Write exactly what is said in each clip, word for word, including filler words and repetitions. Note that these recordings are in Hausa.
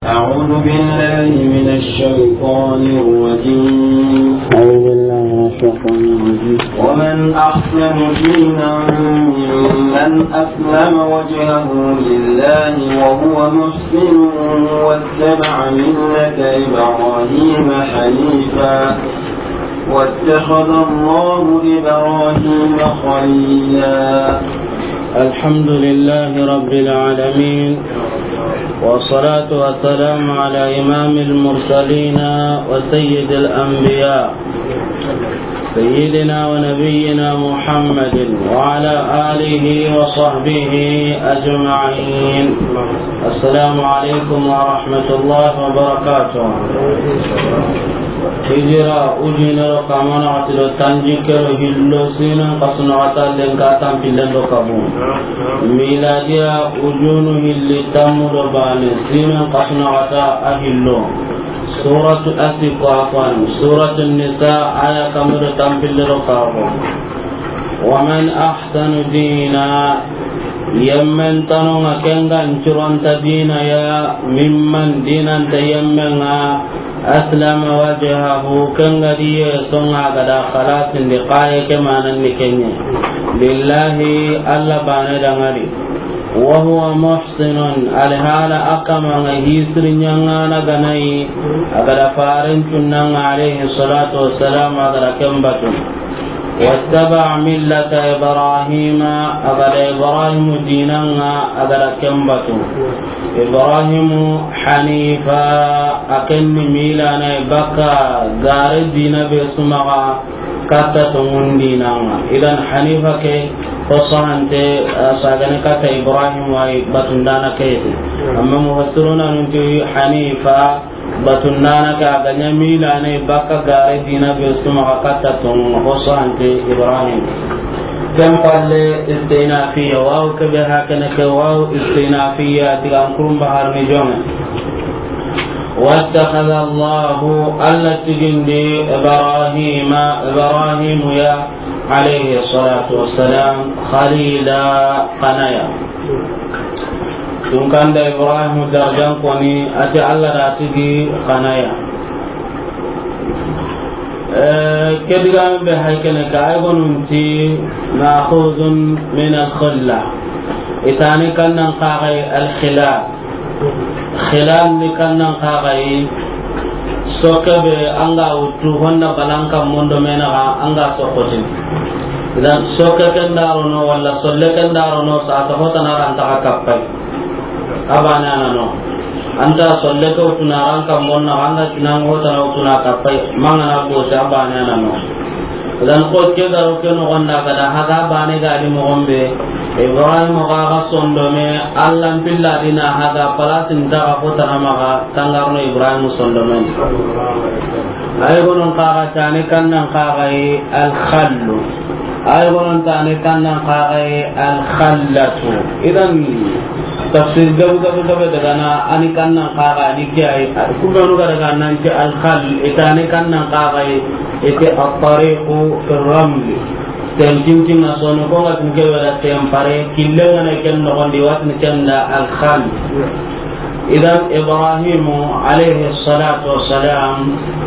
أعوذ بالله من الشيطان الرجيم. أعوذ بالله من الشيطان الرجيم. ومن أحسن دينا ممن أسلم وجهه لله وهو محسن واتبع ملة إبراهيم حنيفا واتخذ الله إبراهيم خليلا. الحمد لله رب العالمين، والصلاة والسلام على إمام المرسلين وسيد الأنبياء سيدنا ونبينا محمد وعلى آله وصحبه أجمعين. السلام عليكم ورحمة الله وبركاته. hijira ujinero kamana watiro tanjikero hillo sina kasuna wataden katam pillendo kabu miladia ujunu hilli tamudo bane sina kasuna wata ahillo suratu asiku afan suratu nisa aya kamudo tampillero kabu waman ahsanu dina yamman tanonga kenga nchuranta dina ya mimman dinan tayammenga aslama wajhahu kanga diye songa gada khalasin di qaye kemanan ni kenye lillahi alla bana dangari wa huwa muhsinun alhala akama hisri nyanga ganai agada faran tunanga alayhi salatu wassalam agada kembatun واتبع ملة إبراهيم أغد إبراهيم ديننا أغد كمبتو إبراهيم حنيفا أكن ميلانا بكا غار دين بسمغا كتا من ديننا إذن حنيفا كي فصحنت ساغن كتا إبراهيم وبتندانا كيتي أما مفسرون أنتي حنيفا batundana ka ganya mila ne baka gare dina be suma kata ton hosante ibrahim dan palle istinafiya wa ka be hakana ka wa istinafiya diga kurum bahar ne jona wattakhadha allah allati jindi ibrahim ibrahim ya alayhi salatu wassalam khalila qanaya tungkanda ibrahim darjan koni ati allah da tigi kanaya eh kediga be haykene ka ay gonunti na'khudun min al-khilla itani kannan qaqay al-khilal khilal ni kannan qaqay sokabe anga utu honna balanka mondo mena anga sokotin dan sokaken darono wala solleken darono sa ta hotana anta kappai abana nano anta solle ko tunaran kam monna anga tinang hota na tuna kapai mangana ko sa abana nano dan ko ke garo ke no gonda kada haga bane ga di mo gombe ibrahim ga ga sondo me allan billa dina haga palatin da hota na maga tangarno ibrahim sondo men ay gonon ka ga tane kannan ka ga al khallu ay gonon tane kannan ka ga al khallatu idan tafsir gabu gabu gabu daga na ani kannan kaga ni kiyai kuma no daga nan ke al khal itani kannan kaga ite at-tariqu fi ar-raml tanjim tin asono ko ngatin ke wala tempare killenga ne ken no gondi watni kenda al khal idan ibrahim alayhi salatu wassalam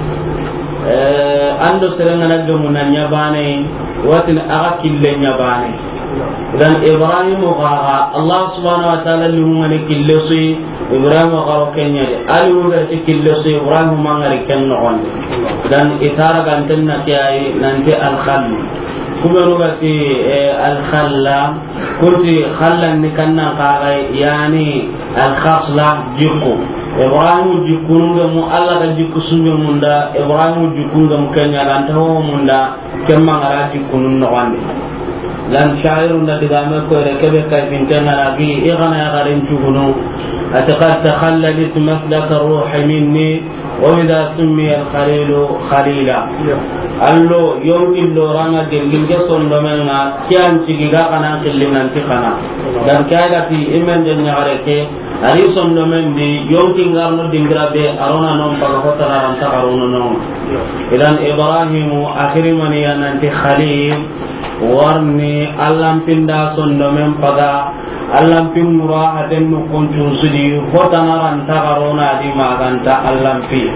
eh ando serenga na gamu na nyabane watin aga killenya bane dan ibrahim qaha allah subhanahu wa ta'ala lumani killasi ibrahim qaha kenya alu ga killasi ibrahim mangari ken no dan itara gantenna tiai nanti al khall kuma no ga ti al khalla kunti khallan ni kanna qaha yani al khasla jikku ibrahim jikunga mu allah ga jikku sunbe munda ibrahim jikunga mu kenya dan tawo munda kemma ngara jikunun no wande lan sha'irun da diga me ko rekabe kay bintana nabi igana ya garin jugunu ataqad takhallalat maslak ar-ruh minni wa idha summiya al-khalil khalila allo yawmi loranga gelgil ge sondo menga kian cigiga kana kellinan ti kana dan kala ti imen den nyaareke ari sondo men di yawti ngarno dingrabe arona non paga hota ran ta arona non idan ibrahim akhiri mani nanti khalil warni allam pinda sondo men paga allam pingura haten nu kuntu sudi hotanaran tagarona di maganta allam pi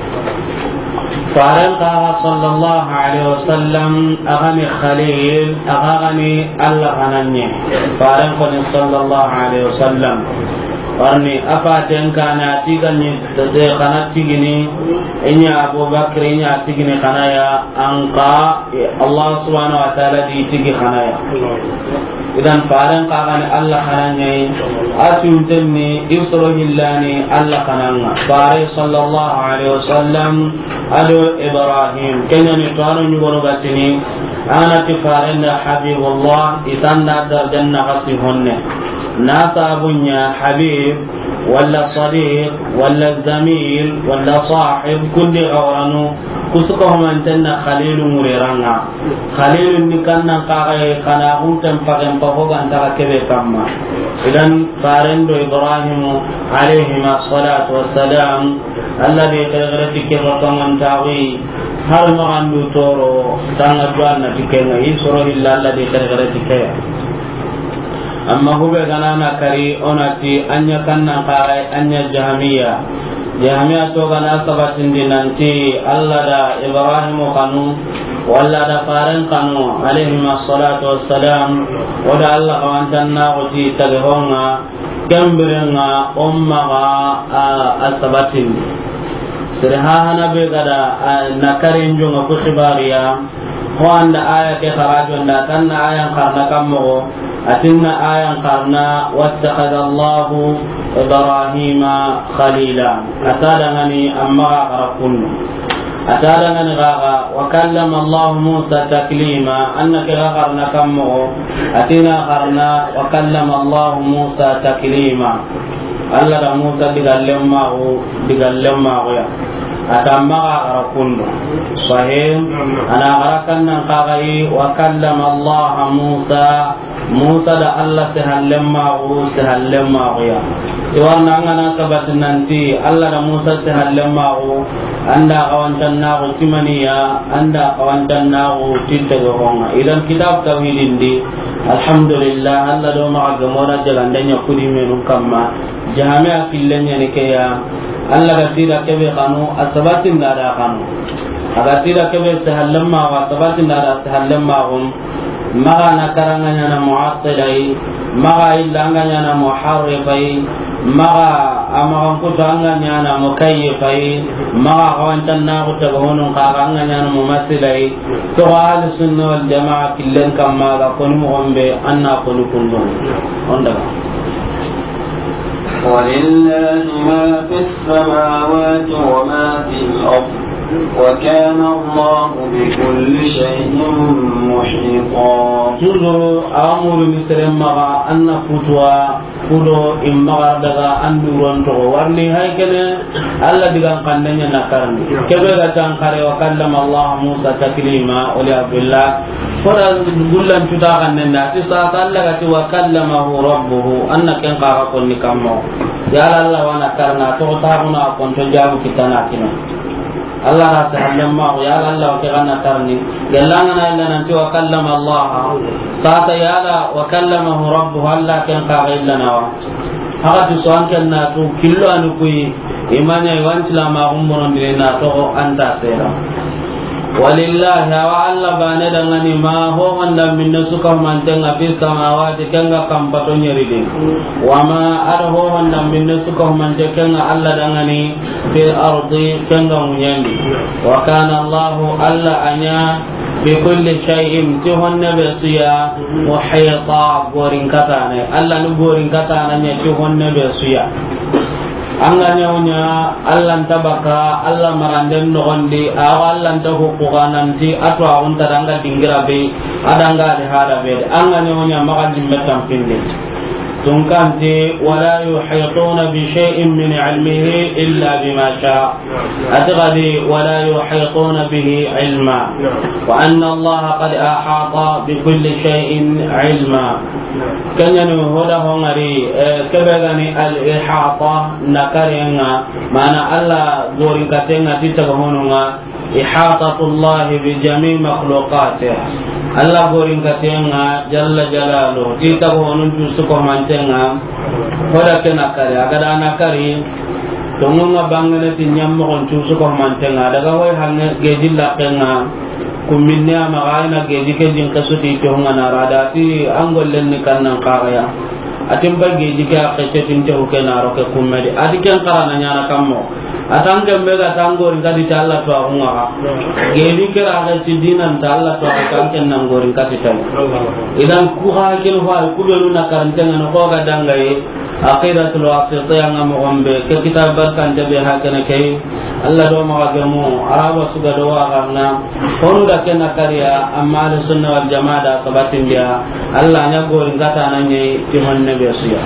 faran ka sallallahu alaihi wasallam agani khalil agani allah hananye faran ko sallallahu alaihi wasallam warni apa tengkana tigani de kana tigini enya Abu Bakr enya tigini kana ya angka Allah subhanahu wa ta'ala di tigi kana ya idan faran ka gani Allah kananya asun tenni isro hillani Allah kananga bare sallallahu alaihi wasallam ado Ibrahim kenya ni tuano nyugo gatini ana ti faran da habibullah itanna dar janna qasi honne nasa abunya habib wala sadiq wala zamil wala sahib kulli awranu kusuka humantanna khalilun muriranga khalilun nikanna qae kana huntam pagam pahoga antara kebe kamma idan farendo Ibrahim alayhi salatu wassalam alladhi tagrati kibatan tawi har magandu toro tanga duanna dikenga isro illa alladhi tagrati kaya amma hube ganana kari onati anya kanna qarai anya jahmiya jahmiya to gana sabatin dinanti Allah da Ibrahim kanu walla da faran kanu alaihi wassalatu wassalam wada Allah kawantanna wati tagahonga gambirenga umma asabatin sirhana be gada nakarin jonga ku khibariya ho anda aya ke kharajo nda tanna aya karna kammo atinna ayan karna wattakhadha Allahu Ibrahima khalila atadangani amma qarakun atadangani gaga wa kallama Allah Musa taklima annaka qarna kammo atina qarna wa kallama Allah Musa taklima Allah da Musa digallemma o digallemma ya atamma qarakun sahih ana qarakanna qagai wa kallama Allah Musa Musa da Allah sehallemma o sehallemma ya iwarna ngana sabatin nanti Allah da Musa sehallemma o anda kawantanna o timaniya anda kawantanna o tittagonga idan kitab tauhidin di alhamdulillah Allah do ma gamona jalandanya kudi menun kamma jami'a killenya ne kaya Allah ga tira kebe kanu asabatin da da kanu aga tira kebe sehallemma wa asabatin da da sehallemma hum maga nakaranganya na mu'attilai maga illanganya na muharrifai maga amagan kutanganya na mukayyifai maga kawantan na kutagahunun kakanganya na mumassilai to ahli sunna wal jamaa killen kamma ga konu mu'ombe anna konu kundun onda ولله ما في السماوات وما في الأرض وكان الله بكل شيء محيطا تزور أمور مسلم مغا أن فتوى كدو إمغا دغا أندوران تو ورني هيكنا الله دغان قندنيا نكرني كبيرا تنكري وكلم الله موسى تكليما ولي عبد الله فلا غلن تداغن الناس ساتالله وكلمه ربه أنك انقاغا كن كمو يا الله وانا كرنا تو تاغنا كنت جابو كتانا كنا Allah na tahallama ya Allah wa kana tarni gallana illa nanti wa kallama Allah sata ya la wa kallamahu rabbuhu Allah kan ka illana wa haka to so anken na to killo anu kuyi imanya wan tilama umron dilena to anta sera walillahi wa alla bana dangani ma ho wanda minna suka mantenga fi samawati kanga kampato nyeride wa ma ar ho wanda minna suka mantenga alla dangani fi ardi kanga munyandi wa kana Allah alla anya bi kulli shay'in tuhunna basiya muhita gorin katane alla nu gorin katane nya tuhunna basiya anga nyawnya Allah tabaka Allah maranden nogondi awa Allah ta hukuka nanti atwa unta danga dingira be adanga de hada be anga nyawnya maka dimbe tampinde tunkanti wala yuhituna bi shay'in min ilmihi illa bima sha atghadi wala yuhituna bihi ilma wa anna Allah qad ahata bi kulli shay'in ilma kanyanu hoda hongari kebegani al ihata nakarenga mana Allah gorin katenga titagahonunga ihatatullah bi jami' makhluqatih Allah gorin katenga jalla jalalu titagahonun suko mante mantenga hoda kena kare agada na kare to ngonga bangane tin nyam mo on cusu ko mantenga daga hoy hanne geji lakenga kuminne ama gaina geji ke jin kasuti to ngana radati angollen ni kannan qaraya atim bagge jika kece tinte hukena roke kummedi adiken qarana nyana kammo atang gembe ga tangor ngadi Allah to agunga gedi kera ga sidinan ta Allah to akan nangor ngati tay idan ku ha kel wa ku belu na karantenga no ko ga dangai aqidatul wasitiyya ngam gombe ke kitab barkan de be hakana kay Allah do ma ga mo araba su ga do wa garna honu da ken kariya amma al sunna wal jamaa da sabatin dia Allah nya gor ngata nanye timanne be suya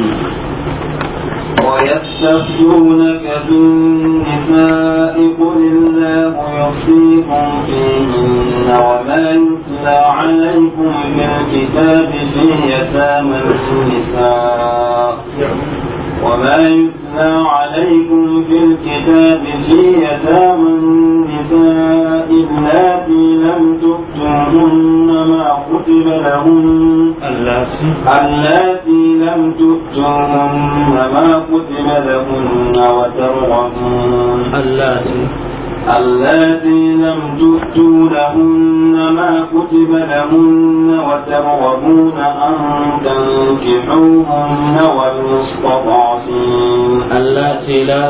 ويستفتونك في النساء قل الله يفتيكم فيهن وما يتلى عليكم في الكتاب في يتامى النساء وما يتلى عليكم في الكتاب في يتامى النساء اللاتي لم تؤتوهن ما كتب لهن اللاتي لم تؤتوهن ما كتب لهن وترغبون اللاتي اللاتي لم تؤتوا لهن ما كتب لهن وترغبون أن تنكحوهن والمستضعفين اللاتي لا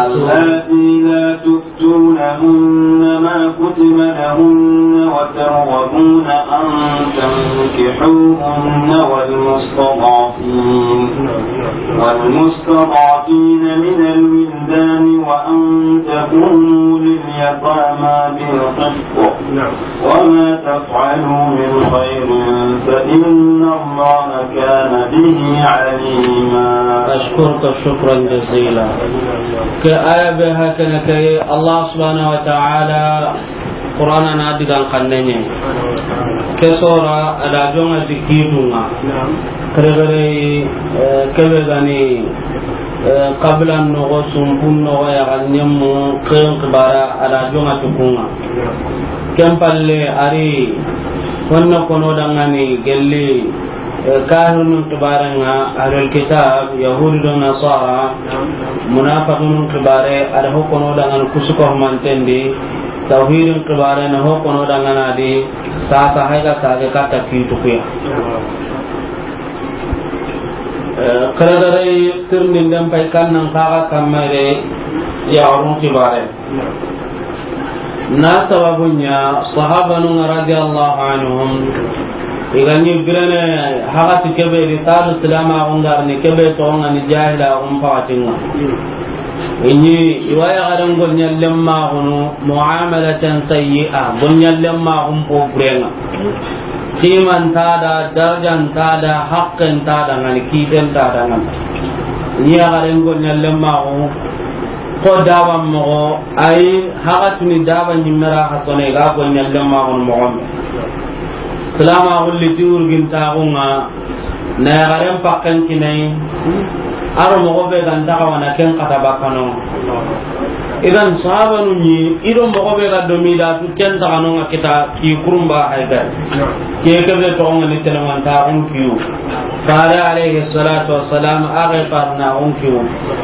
تؤتوا لهن ما كتب لهن وترغبون أن تنكحوهن والمستضعفين والمستضعفين من الولدان وأن تكونوا اليتامى بالقسط وما تفعلوا من خير فإن الله كان به عليما. أشكرك شكرا جزيلا. كآية بها كنكي الله سبحانه وتعالى قرآن نادي عن قنني كسورة أدعون ذكيرنا كرغري كبغني قبل النغو سنبون نغو يغنيمو قيم قبارا على جمع تكونا كم بالي أري وانا كنو دنغاني قلي كاهن قبارنا أهل الكتاب يهود ونصارى منافقون قباري أدهو كنو دنغان كسكوه منتندي توحيد قبارنا هو كنو دنغانا دي ساسا هيدا ساكي كاتا كيتو كيا kararai tirnin dan pai kannan kaga kamare ya urun kibare na sababunya sahabanu radhiyallahu anhum igani birane haga tikebe ri taru salama ungar ni kebe to ngani jahila um pawatinga inni iwaya garan gonya lemma hunu muamalatan sayyi'a gonya lemma um po brenga kiman tada darajan tada haqqan tada ngani kiten tada ngani niya garen go nyallema go ko dawa mo ay hagatuni dawa nyimara hatone ga go nyallema go mo gombe salama ulli tiur ginta gonga na garen pakkan kinai aro mo go be ganda wana ken kata bakano idan sahabanu ni ido mo be ga domida tu ken ta kanonga kita ki kurumba hayda ke ke be to ngani teleman ta on kiu fara alayhi salatu wassalam age parna on kiu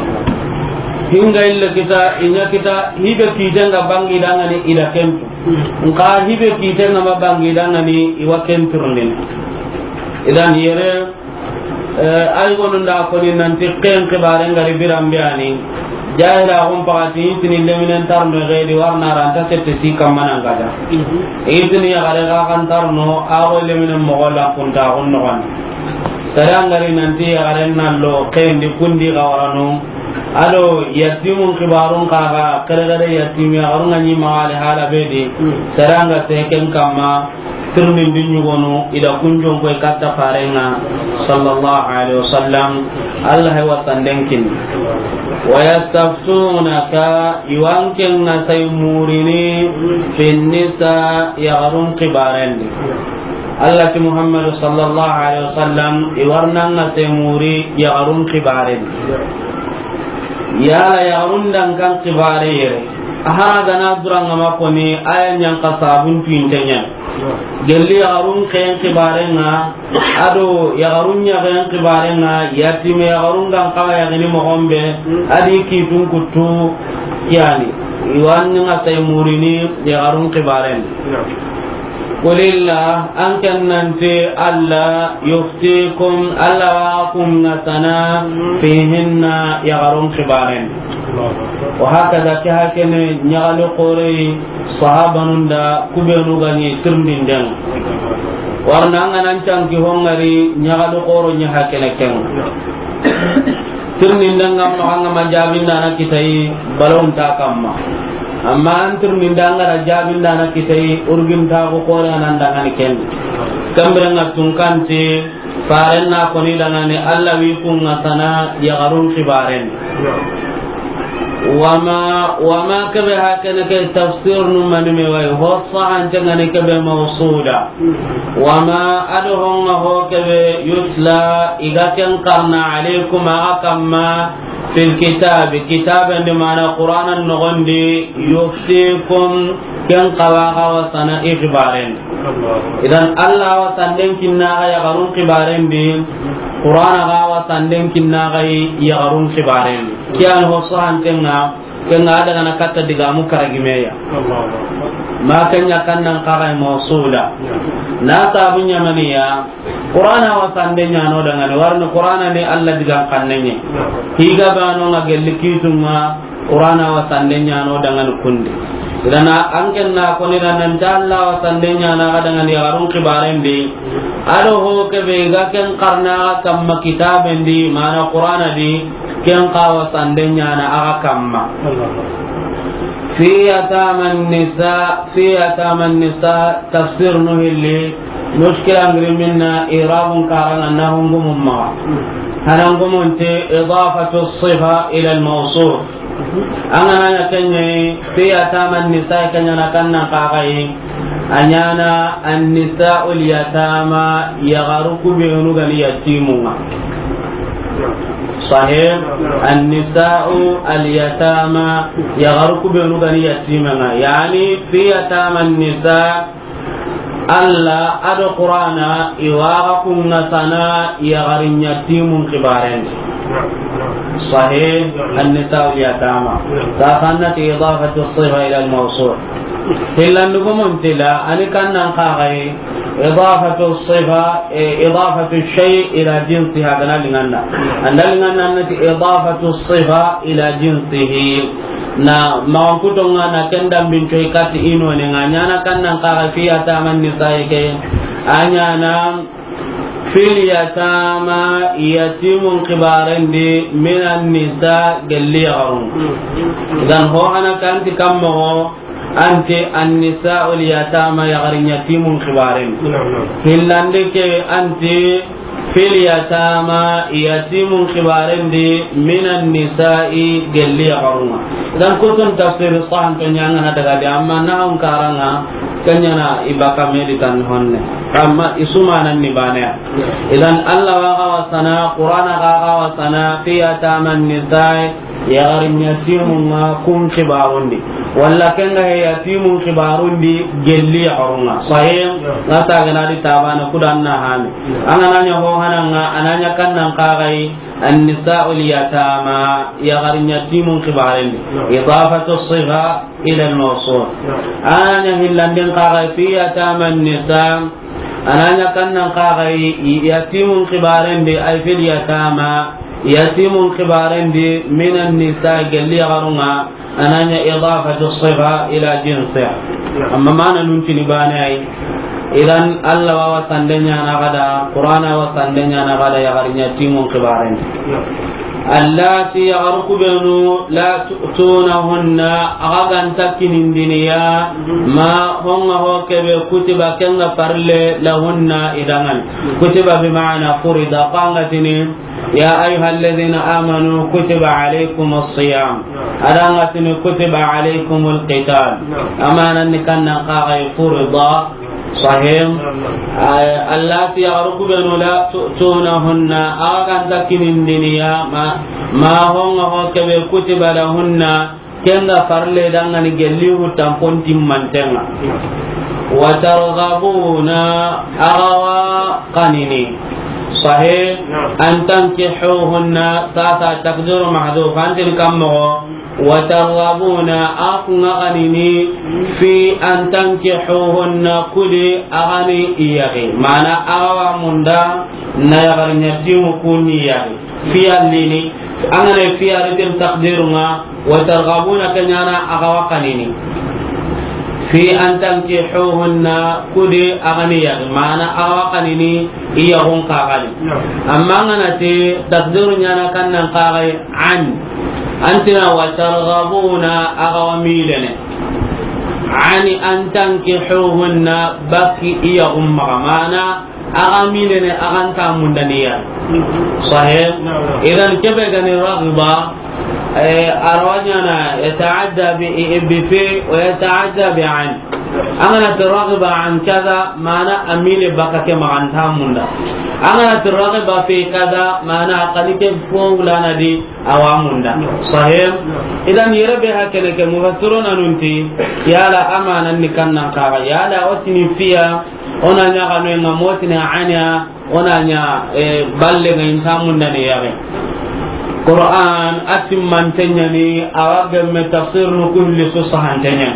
hinga illa kita inya kita hibe ki janga bangi dangani ida kempu nka hibe ki janga ma bangi dangani iwa kempurunin idan yere ay gonu nda ko ni nanti ken ke bare ngari birambiani jahila hum pagati tini leminen tarno gedi warna ranta tette si kamana ngada itini ya gare ga kan tarno ago leminen mogola kunta onno kan tarangari nanti ya gare nallo kendi kundi gawarano ado yatimun kibarun kaga kare yatimi ya garunga ni mawale hala bedi taranga teken kama tirmin dinyu gono ida kunjon koy katta farenga sallallahu alaihi wasallam allah wa tandenkin wa yastaftunaka yuankin nasaymurini fin nisa yarun qibarendi allah ti muhammad sallallahu alaihi wasallam iwarnan nasaymuri yarun qibarendi ya yarun dan kan qibare aha gana duranga makoni ayan yang kasabun pintenya gelli yagarun kayan kibarenga ado yagarun ya kayan kibarenga yatime yagarun gan kawa yagini mogombe adi kitun kutu yani iwan nga say murini yagarun kibaren qulillah ankan nanti alla yuftikum alla wakum natana fihinna yagarun kibaren وهكذا كهكذا نيغال قوري صحابة نندا كبيرو غني ترمدين دين warna nganan canki hongari nyagalu qoro nya hakene ken tirnin danga ma ma jabinda na kitai balon ta kamma amma an tirnin danga jabinda na kitai urgin ta ko qoro nan danga ni ken kambre nga tungkanti farenna koni danga ni alla wi kunga sana ya garun khibaren وما وما كبه هكذا كتفسير من ميوي هو صحن تغني كبه موصولا وما ادهم هو كبه يتلى اذا كان قرنا عليكم اكما في الكتاب كتاب بمعنى قران النغندي يفتيكم كان قواغا وسنا اخبارين اذا الله وسندن كنا يا غرون خبارين دي قران غا وسندن كنا يا غرون خبارين كان هو صحن تغنا kenga ada kana kata digamu karagimeya ma kanya kannan qarai mausula na tabunya maniya qur'ana wa sandenya no dengan warna qur'ana ne alla digang kannenye higa bano ngagelli kituma qur'ana wa sandenya no dengan kundi dana anken na ko ni nan dalla wa sandenya na dengan ya garun kibaren di ado ho ke be ga ken qarna kam kitaben di mana qur'ana di ken qawa sandenya na aga kamma fi yataman nisa fi yataman nisa tafsir nuhilli mushkila ngri minna irabun karana nahum gumma hanangum te idafatu as-sifa ila al-mawsuf angana ya kenye fi yataman nisa kenya na kanna qagai anyana an-nisa ul yatama yagharuku bi unugali yatimunga صحيح النساء اليتامى يغرق بنغني يتيمنا يعني في يتامى النساء الله ادو قرانا يواغكم نسنا يغرن يتيم كبارين صحيح النساء اليتامى فكانت اضافه الصفه الى الموصول إلا نقوم انتلا أني كان نقاعي إضافة الصفة إضافة الشيء إلى جنسها كنا لنا أن لنا إضافة الصفة إلى جنسه na mawankutonga na kenda bintu ikati ino ni nganyana kanna qara fi atama nisaa ke anyana fil yatama yatimun kibaran di minan nisa galli'un dan ho ana kanti kammo anti an-nisa'ul yatama yagharin yatimun khibarin hillande ke anti fil yatama yatimun khibarin di minan nisa'i galli yagharuna dan kutun tafsir sahan penyanga daga di amma naun karanga kanyana ibaka meditan honne amma isumana ni bana idan Allah wa qawasana qur'ana qawasana fi yatama an-nisa'i yagarin yatimun ma kun khibarundi walla kenga yatimun khibarundi gelli harunga sahih ngata gana di tabana kudanna hami ananya ho hananga ananya kannan qagai an-nisa'ul yatama yagarin yatimun khibarundi idafatu as-sifa ila al-mawsul ananya hillandin qagai fi yatama an-nisa' ananya kannan qagai yatimun khibarundi ay fil yatama yatimun khibaran di minan nisa galli garunga ananya idafatu sifa ila jinsi amma mana nunti ni banai idan Allah wa sandenya na gada qur'ana wa sandenya na gada ya garinya timun khibaran allati yaghruku binu la tu'tunahunna agagan takinin diniya ma honga hokebe kutiba kenga parle lahunna idangan kutiba bi ma'ana furida qangatini ya ayyuhalladhina amanu kutiba alaykumus siyam adangatini kutiba alaykumul qital amanan nikanna qaga furida صحيح اللاتي يغرقبن لا تؤتونهن أغاقان تكين الدنيا ما, ما هم هكذا كتب لهن kenga farle dangani gelli hutampon timmantenga wa targhabuna awa qanini sahih an tankihuhunna sasa taqdiru mahdhuf antil kammo wa targhabuna aquna qanini fi an tankihuhunna kuli agani iyagi mana awa munda na yagarnya timu kuni yagi fi allini angane fi aritim taqdirunga wa targhabuna kanyana agawa qanini fi an tankihuhunna kudi aganiya mana awaqanini iyahun qaqali amma nganati taqdirunya na kannan qaqai an antina wa targhabuna agawamilene ani an tankihuhunna baki iyahum mana agamilene aganta mundaniya sahih idan kebe gani raghiba أروجنا يتعدى بفي ويتعدى بعن أنا ترغب عن كذا معنى أميل بكك مع تاموندا أنا ترغب في كذا معنى قليك فولانا دي أواموندا صحيح إذا يربيها كنك مفسرون أنتي يا لا أمانا نكنا كذا يا لا أتني فيها أنا نغنو نموتنا عنيا أنا نيا بلغ إنساموندا نيابي Quran atim mantenya ni awagam me tafsir nu kulli susahantenya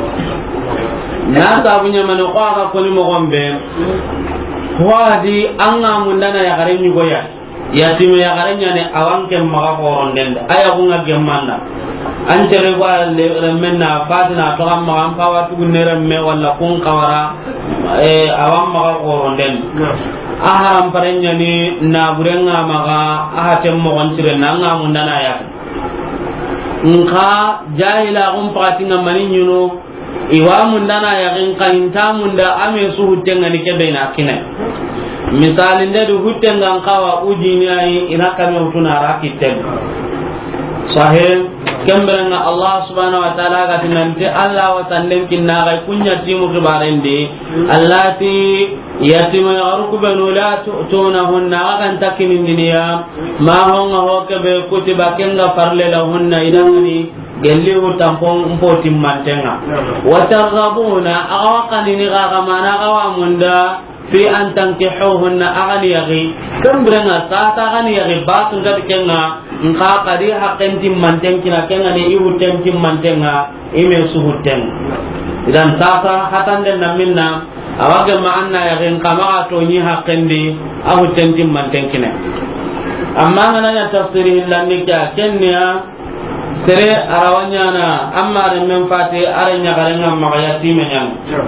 na tabunya man qaga ko ni mo gombe wadi anga mundana ya gare ni goya yatim ya gare nyane awanke maga horon den aya ko ngagge manna an tere wa le menna fatina to am ma am pawatu gunere me wala kun qawara e awam maga horon den aharam parenya ni na burenga maga ahatem mo gontre nanga mundana ya nka jahila gum patinga mani nyuno iwa mundana ya nka inta munda ame su hutenga ni kebe na kine misali ndedu hutenga nkawa ujini ai inakame utuna rakiten sahih kembrenga Allah subhanahu wa ta'ala ga tinante Allah wa sanden kinna ga kunya timu kibarende allati yatima yaruku banu la tu'tunahunna agan takinin dunya ma honga hokabe kutiba kenga farle lahunna idani gelli hu tampon mpoti mantenga wa targhabuna awaqani ni ga mana gawa munda fi an tankihuhunna agani yagi kembrenga sata agani yagi batu gadi kenga nka kadi haqqen timmanten kina kenga ni ihu tem timmantenga ime suhuten idan sasa hatande naminna awage ma anna ya gen kama to ni haqqendi ahu tem timmanten kina amma ngana ya tafsiri hillanni ka kenya sere arawanya na amma re men fati aranya garenga magayati menyan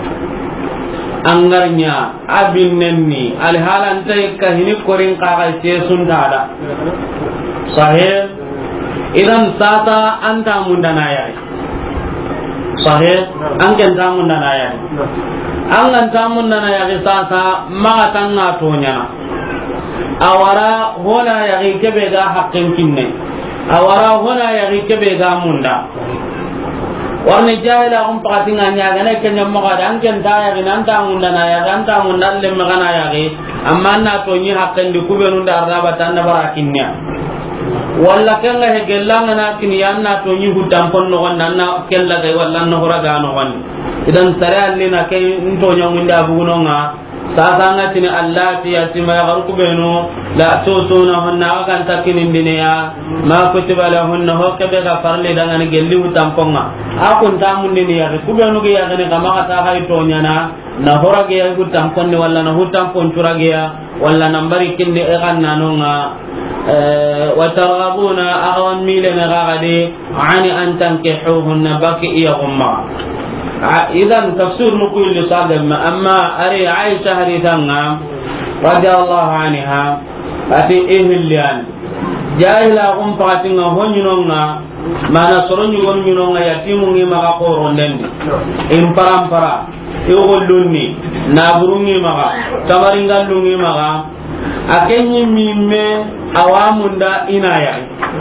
angarnya abin nenni alhalan tay ka hini korin kaga se sundada sahih idan sata anta mundana ya sahih an kan ta mundana ya an kan ta mundana ya sasa ma tanga tonya awara hona ya kebe ga haqqin kinne awara hona ya kebe ga munda warne jahila um pakatinga nya gane kenya mo ga dan ken ta ya nan ta mundana ya dan ta mundan le magana ya ge amma na to nyi haqqin di kubenu da araba tan da barakinnya walla kenga he gelanga na kini yanna to nyi hudam pon no wonna na kella ga walla no horaga no wonni idan sare alli na kay to nyamunda buguno nga sasa ngati ni allati yatima yaghruku benu la tutuna hunna kan takinin dinya ma kutiba lahunna hokebe ga farle dangan gelli hudam ponga akun tamun ni ya kubenu ge ya gane kama kata hay to nyana na horage ya hudam ponni walla na hudam pon turage ya walla nambari kinni e ganna no nga وترغبون أغوان ميلنا غادي عن أن تنكحوهن بكي إيهما إذا تفسير نقول لصادم أما أري عائشة هريتنا رضي الله عنها أتي إيه الليان جاهلا أم فاتنا هنينونا ما نصرون يغنينونا يتيموني مغا قورون لندي إن فرام فرا يغلوني نابروني مغا تمرينغالوني مغا akenyi mimme awamunda inaya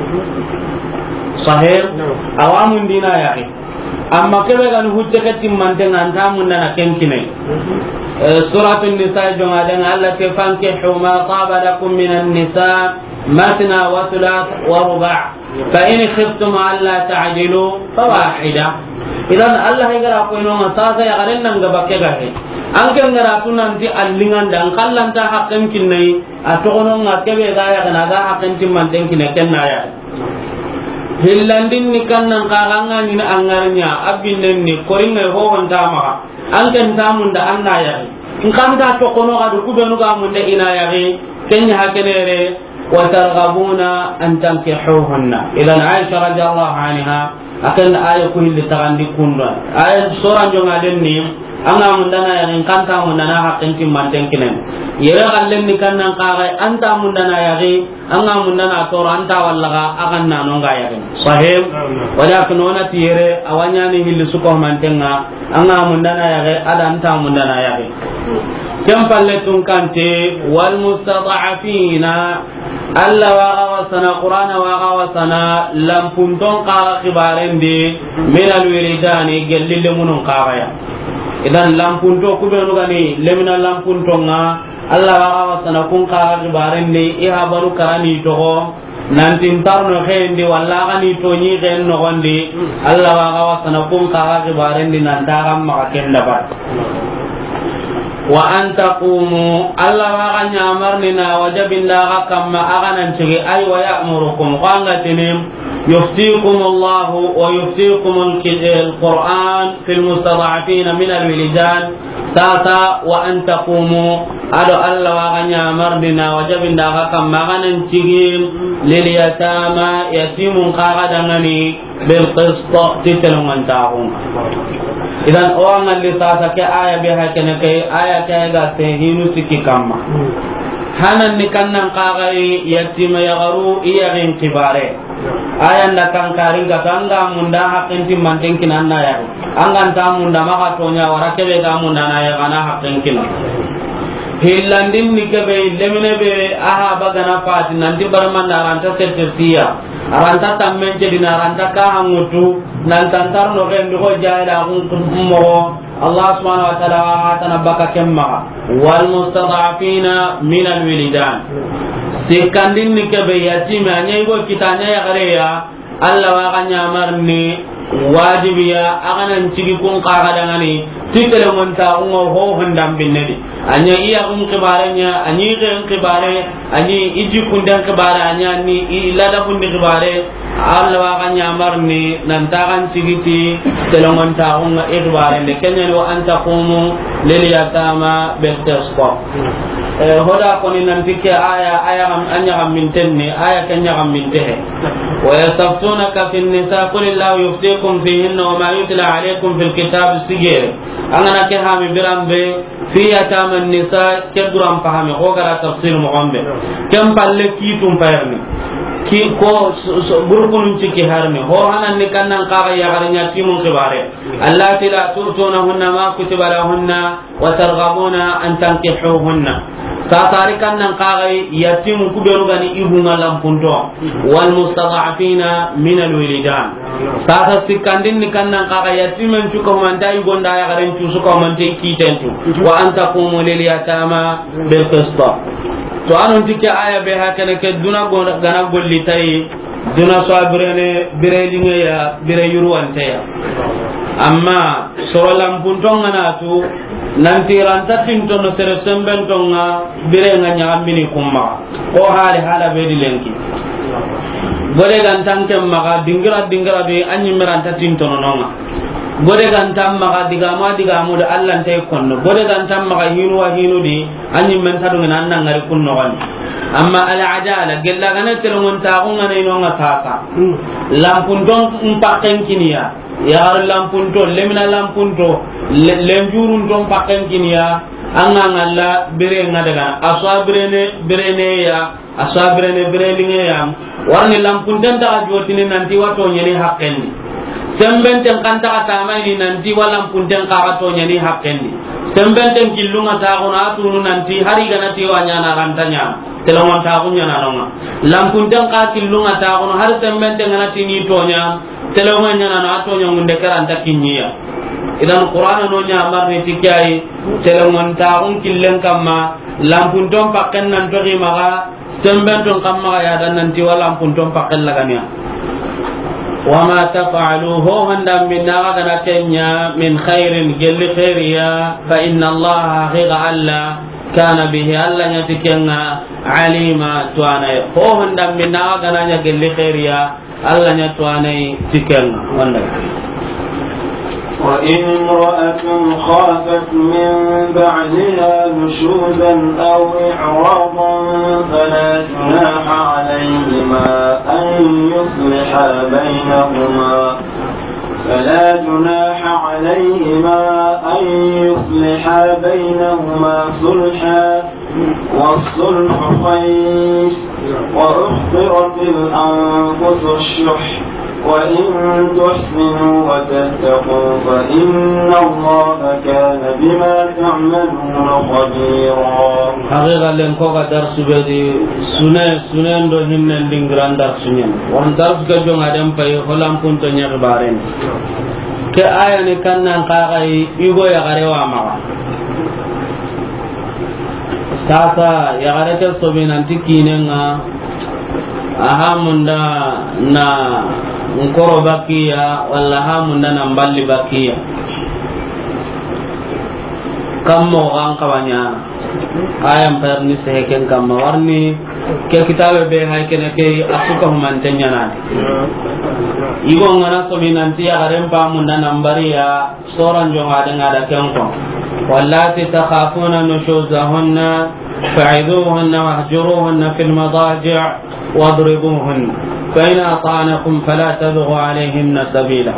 sahir awamunda inaya amma kebe kan hujja katim mantenga antamunda na kenkine suratul nisa jonga dan Allah te fankihu ma taba lakum minan nisa matna wa thulath wa ruba' fa in khiftum alla ta'dilu fawahida idan Allah igara ko ino sasa ya garen nan gaba ke gahe an kan gara tunan di allingan dan kallan ta hakken kinai a to onon ngakebe ga ya kana ga hakken timman den kinai kenna ya hillandin ni kannan karanga ni angarnya abinnen ni koringa ho honta ma an kan tamun da anna ya in kan ta to kono ga du kubenu ga mun da ina ya ge kenya hakenere wa targhabuna an tankihuhunna idan Aisha radhiyallahu anha akan aya ko hilli tagandi kunda aya sura jonga den ni anga mundana ya kanta mundana hakken timman den kinen yere gallen ni kannan qaga anta mundana ya ge anga mundana to anta wallaga akan nanon ga ya sahib walakin ona tiyere awanya ni hilli suko mantenga anga mundana ya ge ada anta mundana ya ge kam palletun kante wal mustada'afina alla wa wasana qur'ana wa wasana lam punton qara khibarendi min al wiridani gellille munun qara ya idan lam punto kubenu gani lemina lam puntonga alla wa wasana kun qara khibarendi iha baru karani to nantin tarno hendi walla gani to nyi gen no gondi alla wa wasana kun qara khibarendi nan daram ma kenda ba wa an taqumu alla wa ganya amarnina wajabilla kama aganan cigi ay wa ya'murukum qangatini yuftikum Allah wa yuftikum al-Qur'an fil mustada'afin min al-wildan tata wa an taqumu ado alla wa ganya amarnina wajabilla kama aganan cigi lil yatama yatimun qagadangani bil qist titalun ta'un idan orang alli sasa ke aya be hakene ke aya ke ga te hinu sikki kamma hanan ni kannan qagai yatima yagaru iya rin kibare aya nda kan karing ga tanga munda hakin tim manten kinanna ya angan ta munda maka tonya warake be ga munda na ya kana hakin kin hillandin ni ke be lemine be aha bagana fati nanti barman naranta sertifiya aranta tammen jadi naranta ka hangutu nan tantar no ren do jaada hun mo Allah subhanahu wa ta'ala tanabaka kemma wal mustada'afina min al wilidan sikandin ni ke be yatim anya go kitanya ya gare ya Allah wa ganya marni wajibiya aganan cigi kun qaga dangani titele monta ungo ho hondam binnedi anya iya um kibarenya anyi gen kibare anyi iji kundan kibare anya ni ilada kundi kibare Allah wa ganya marni nan tagan cigiti telongonta unga ikbare de kenya wa antaqumu lil yatama bil qist eh hoda ko ni nan tikya aya aya am anya am mintenni aya kenya am mintehe wa yastaftunaka fin nisa qul illahu yuftikum fihinna wa ma yutla alaykum fil kitab sigir angana ke ha mi birambe fi yatama nisa ke duram pahami ko gara tafsir mo gombe kem palle ki tum payarni ki ko gurubun ciki harne ho hanan ni kannan qaga ya garnya timun kibare allati la tutunahunna ma kutiba lahunna wa targhabuna an tankihuhunna sa tarikan nan qaga yatim kuberu gani ibunga lampunto wal mustada'afina min al wilidan sa sa sikandin ni kannan qaga yatimen cuko mandai gonda ya garen cu suko mante kitentu wa antaqumu lil yatama bil qist to anon tike aya be hakene ke duna gana golli tay duna so abrene birelinge ya bire yuruante ya amma so lampuntonga na tu nanti ranta tintono sere sembentonga bire nga nyamini kumma ko hali hala be dilenki bode gan tanke maga dingira dingira be anyi meranta tintono nonga bode gan tam maga diga ma diga mu da Allah tay konno bode gan tam maga hinu wa hinu di anyi men tadu ngana nan ngari kunno wan amma al ajala gella gana telongon ta ko ngana ino ngata lampun don mpakken kiniya ya lampun to lemina lampun to lenjurun don pakken kiniya anga ngalla bere ngadaga aswa brene brene ya aswa brene brelinge ya warni lampun den ta jotini nanti wato nyeni hakkendi sembenten kanta tamani nanti walam punten qarato nyani hakkendi sembenten killunga taaguna atunu nanti hari ganati wanyana rantanya telongon taagunya nanonga lampunten qa killunga taaguna har sembenten ganati ni tonya telongon nyana na atonya ngunde karanta kinyiya idan qur'ana no nya marni tikai telongon taagun killen kamma lampunton pakken nan to maga sembenten kamma ya dan nanti walam punton pakken lagania وما تفعلوا هو هندم من نغدنا كنيا من خير جل خيريا فإن الله غير الله كان به الله يتكلنا عليما توانا هو هندم من نغدنا جل خيريا الله يتوانا تكلنا والله. وإن امرأة خافت من بعلها نشوزا أو إعراضا فلا جناح عليهما أن يصلحا بينهما فلا جناح عليهما أن يصلحا بينهما صلحا والصلح خير وأحضرت الأنفس الشح وإن تحسنوا وتتقوا فإن الله كان بما تعملون خبيرا. حقيقة لنكوكا درس بدي سنة سنة دو هن لنجران درس نين وان درس كجون عدم باي خلام كنتو نيغبارين كآية نكنا نقاقاي يغو يغاري وامغا ساسا يغاري كالصبين انتكينينا ahamunda na nkoro bakia wala hamunda na mbali bakia kammo gan kawanya ayam perni seheken kamma warni ke kitabe be hay kene ke asuka humantenya na igo ngana so binanti ya garen pa munda nambari ya soran jonga de ngada kenko wallati takhafuna nushuzahunna fa'iduhunna wahjuruhunna fil madaji' واضربوهن فإن أطعنكم فلا تبغوا عليهن سبيلا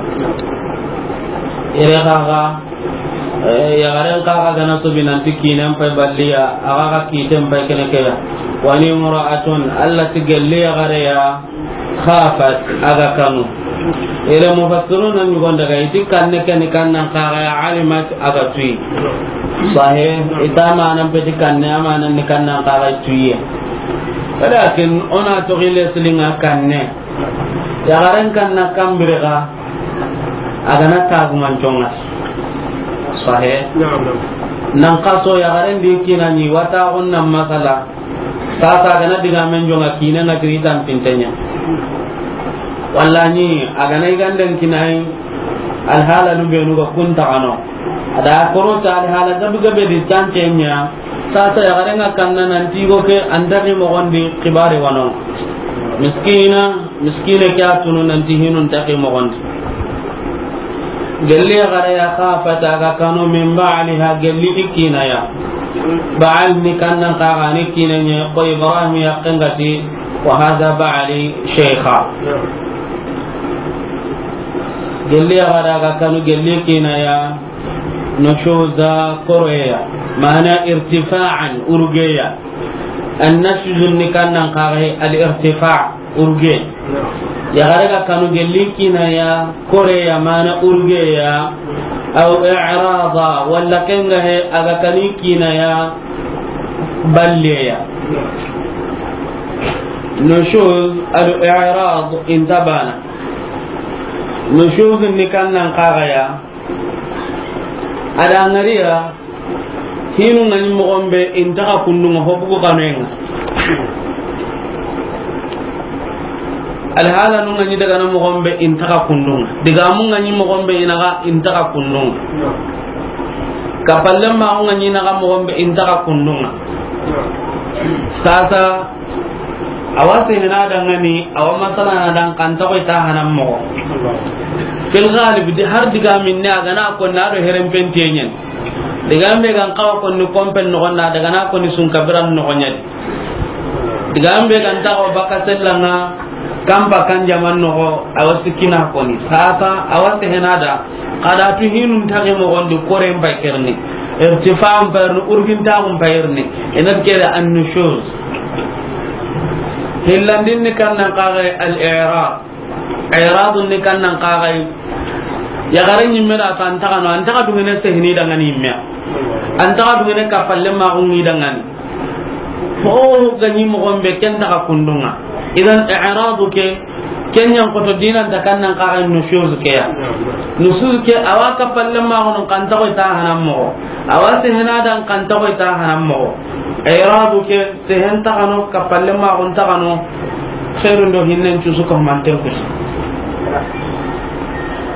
إرغاغا يغرن قاغا غنسو بنانتكينم فبليا أغاغا كيتم بكنكيا وأن امرأة التي قلي غريا خافت أغا كانوا إلى مفسرون أن يقول لك إذا كان كان كان قاغا علمت أغا توي صحيح إذا ما نبتي كان ما نكان قاغا توي walakin ona to gile silinga kanne ya garan kanna kambirga agana taguman conga sahe nan qaso ya garan di kinani wata onna masala sasa agana diga men jonga kinanga tritan pintenya wallani agana iganden kinai alhala nu benu ga kunta ano ada korota alhala gabe gabe di tantenya sasa ya garenga kanna nanti go ke andari mo gondi kibare wano miskina miskine kya tunu nanti hinun taqi mo gondi galli gare ya khafata ga kanu min ba'liha galli ikina ya ba'al ni kanna qagani kinanya ko ibrahim ya qangati wa hada ba'li shaykha galli gare ga kanu galli kinaya نشوزا كوريا معنى ارتفاعا أرجيا النشوز نكنا قاعي الارتفاع أرجي يا غرقا كانوا جليكنا يا كوريا معنى أرجيا أو إعراضا ولا كنغه أغا كنيكنا يا بليا نشوز الإعراض انتبانا نشوز نكنا قاعي ada ngariya hinu ngani mogombe intaka kundunga hobugo kanenga alhala nu ngani daga na mogombe intaka kundunga diga mu ngani mogombe inaga intaka kundunga kapalle ma ngani naga mogombe intaka kundunga sasa awase hina dangani awama sana dan kanta ko ta hanam mo fil ghalib di har diga minne aga na ko na do herem pentenyen diga me gan kaw ko ni kompen no na daga na ko ni sun kabiran no nyadi diga me gan ta ko bakasellanga kamba kan jaman no awasikina ko ni sasa awase henada qada tu hinum tagi mo gondi kore mbay kerni irtifa'um bayr urgin taum bayrni enat keda an nushuz hillandin ni kan nan qare al i'rab i'rad ni kan nan qare ya garan yimme da tan ta kanu an ta du ne se hini dangan yimme an ta du ne ka palle ma ungi dangan ho ganyi mo gombe ken ta ka kundunga idan i'radu ke kenya ko to dinan ta kan nan qare nushuz ke ya nushuz ke awaka palle ma hono kan ta ko ta hanam mo awase hina dan kan ta ko ta hanam mo i'radu ke se hen ta kanu ka palle ma on ta kanu khairun do hinnen cusu ko man te ko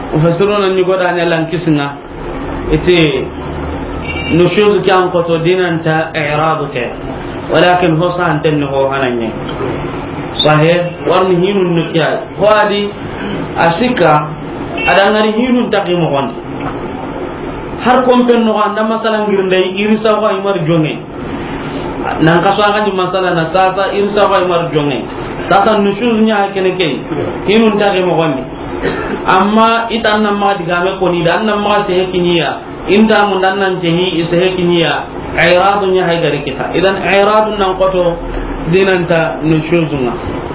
ufasiruna ni goda ne lan kisinga ite nushuz kan ko to dinanta i'rad ke walakin ho san tan ho hananye sahih warni hinun nukiya wadi asika adangari hinun taqimo gon har kompen no anda masalan girndai irisa ko imar jonge nan kaso aga ni masala na sasa irisa ko imar jonge sasa nushuz nya kene kay hinun taqimo gon amma itan nan ma diga me ko ni dan nan ma se hekiniya inda mun dan nan jehi se hekiniya i'radun ya haydari kita idan i'radun nan qoto dinanta nushuzunga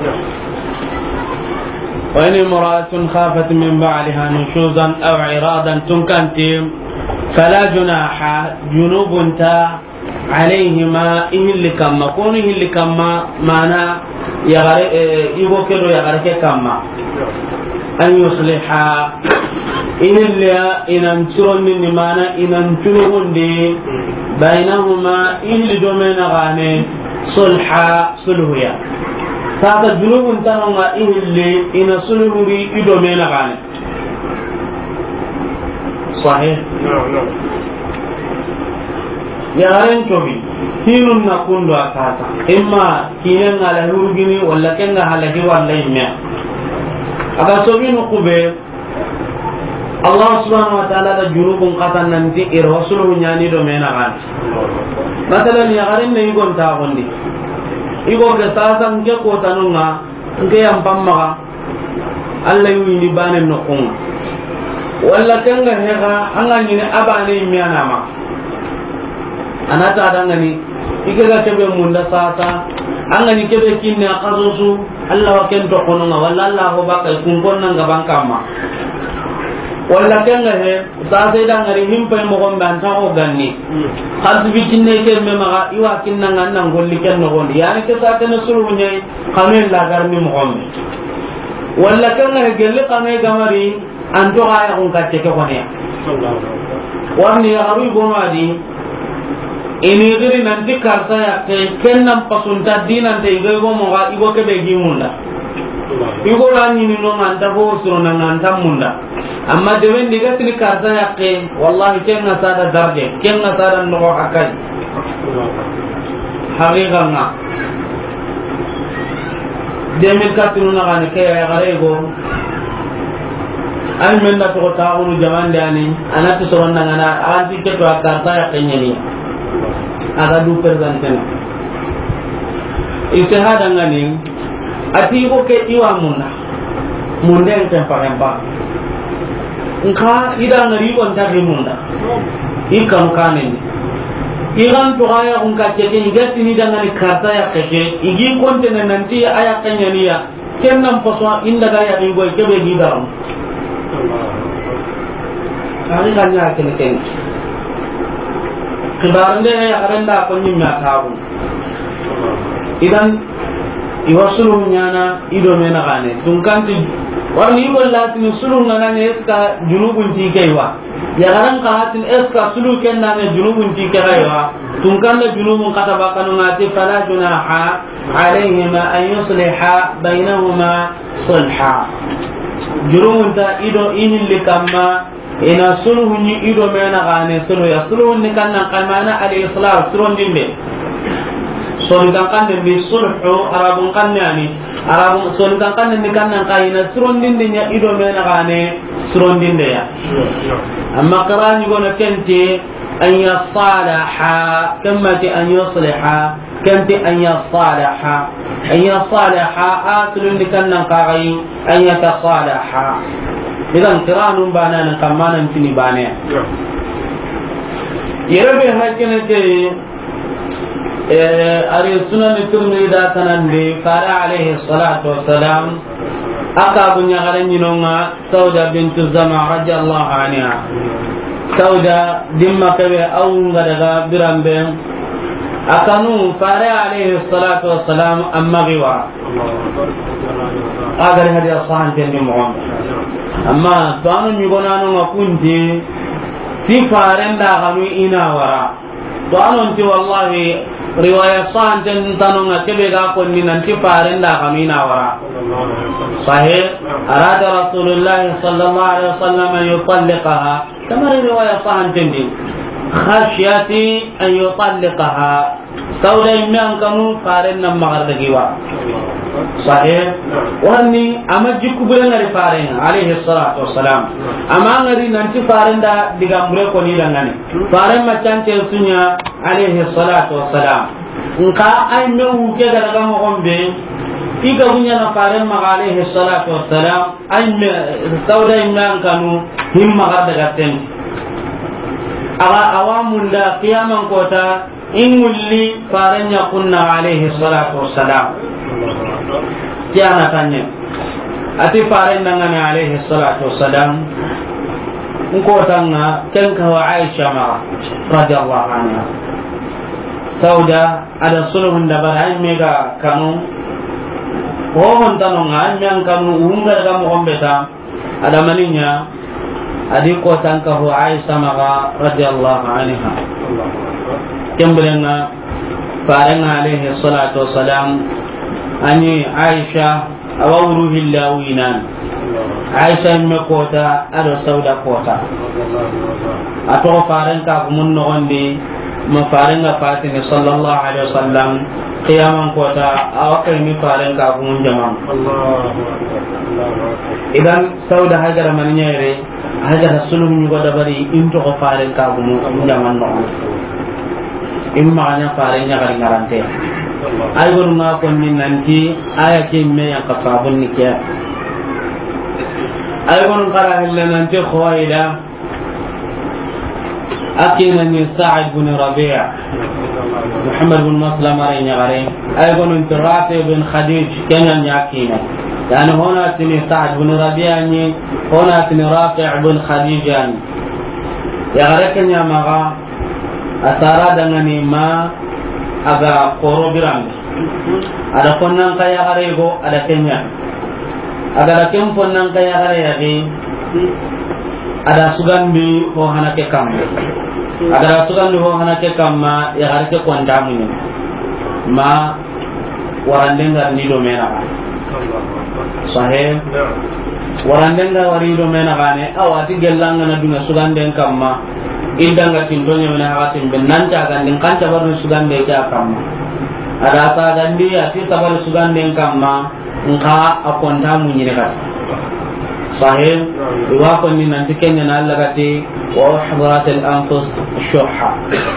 wa in imra'atun khafat min ba'liha nushuzan aw i'radan tunkanti fala junaha junubunta alayhima ihil kamma kunu ihil kamma mana ya gare ibo kedo ya gare ke kamma an yusliha illa inan turonni ni mana inan turundi bainahuma ihli domena gane sulha sulhuya saka junubun tanonga ihli ina sulhuri idomena gane sahih no no ya garen tobi hinun na kundo akata imma kinen ala hurugini walla kenga halaki walla imya aga tobi no kube Allah subhanahu wa ta'ala da junubun qatan nanti ir rasuluhu nyani do mena kan masalan ya garin ne igon ta gondi igo ke sasan ke ko tanunga nke yam pamma Allah yu ni banen no kun walla kanga hega anga ni abane miana ma anata adanga ni ikega kebe munda sasa anga ni kebe kinna qazusu Allah wa ken to kononga walla Allah ho bakal kun konna ngaban kama walla kenga he sasa ida ngari himpa mo gombe anta o ganni hasbi kinne ke me maga iwa kinna nganna golli ken no gondi yani ke sa tan sulu nyai kamen la garmi mo gombe walla kenga he gelle kame gamari anto aya on katte ke konya warni ya haru gono adi ini giri nanti karsa ya ke kennam pasunta dinan te igo mo ga igo ke be gimunda igo la ni no nganta ho suro na nganta munda amma de wen diga tini karsa ya ke wallahi kenna sada darje kenna sada no akai haqiqa nga de mil katinu na gane ke ya gare go ay men da to ta unu jamande ani anati suro na ngana anti ke to karsa ya ke nyeni aga du presentena istihada ngani ati ko ke iwa munna munde en tempa tempa nka ida ngari ko ntari munda ikam kanen iran to aya on ka teke ngati ni dangani karta ya keke igi kontene nanti aya kanyaniya kennam poso inda ga ya ngo kebe gidaram ari ganya kene kene kibarande ya garanda ko nyimma tawu idan iwasulu nyana ido mena gane tunkanti warni wallati sulu ngana ne eska junubun ti kaywa ya garan ka hatin eska sulu kenna ne junubun ti kaywa tunkanda junubun kata bakanu ngati fala junaha alayhima an yusliha bainahuma sulha junubun ta ido inil likamma ina sulhu ni ido mena gane sulhu ya sulhu ni kanna kalmana al islah sulhu dimbe soni kan kan de sulhu arabun kan yani arabun soni kan kan ni kan nan kaina surondin de nya ido mena gane surondin de ya amma qarani gona kenti an yasalaha kamati an yusliha kanti an yasalaha an yasalaha aslun ni kan nan kai an yatasalaha idan qiranun bana nan kamanan tini bana yerabe hakene te ari sunan turmi da tanande fara alaihi salatu wassalam aka bunya garan yinonga sauda bintu zama radhiyallahu anha sauda dimma kabe aunga daga birambe akanu fara alaihi salatu wassalam amma giwa agar hadiya sahan tendi mo amma tanu nyugona no makunti ti farenda kanu ina wara to anon ti wallahi riwaya sahanten tanonga kebe ga konni nanti farenda kamina wara sahih arada rasulullah sallallahu alaihi wasallam an yutalliqaha kama riwaya sahanten din khashyati an yutalliqaha sawla man kanu farenda magardagiwa sahih wani amaji kubure ngari farenga alaihi salatu wassalam ama ngari nanti farenda digambure ko ni dangane faren macante sunya alaihi salatu wassalam nka ay mewu ke daga mo gombe iga bunya na faren ma alaihi salatu wassalam ay me sawda imman kanu himma ga daga ten aga awamun da qiyaman kota in wulli faren ya kunna alaihi salatu wassalam kiyana tanya ati faren nangane alaihi salatu wassalam ko tanga ken ka wa aisha ma radhiyallahu anha sauda ada sulhun da barai mega kanu ho hon tanonga nyang kanu unga daga mo gombeta ada maninya adi ko tanga ho aisha ma radhiyallahu anha kembelenga faren alaihi salatu wassalam ani aisha awuru hillawinan aisha me kota ado sauda kota ato faren ka mun no ondi ma faren ga fatini sallallahu alaihi wasallam qiyaman kota awake mi faren ka mun jamam idan sauda hajara man nyere hajara sulum nyugo dabari into ko faren ka mun jamam no imma nya faren nya gar garante ay gonu nga ko min nanti aya ke me ya kasabun ni ke ay gonu qara hilla nanti khuwaila akina ni sa'id bin rabi' muhammad bin maslam ari nya gare ay gonu rafi bin khadij kenan yakina yani hona tini sa'id bin rabi' ni hona tini rafi' bin khadij yani ya gare kenya maga asara dangani ma aga koro birambe ada fonnan kaya gare go ada kenya ada kem fonnan kaya gare yagi ada sugambi ho hanake kam ada sugambi ho hanake kam ma ya gare ke kondamu ni ma warandenga ni do mena sahih warandenga wari do mena gane awati gellanga na dunga suganden kam ma indanga tindonya mena hakatin benanta kan din kanca baru sugande ja kamma ada ta gandi ati tabar sugande kamma ngka akonta munyine kat sahih wa kon ni nanti kenya na Allah gati wa hadarat al anfus shuhha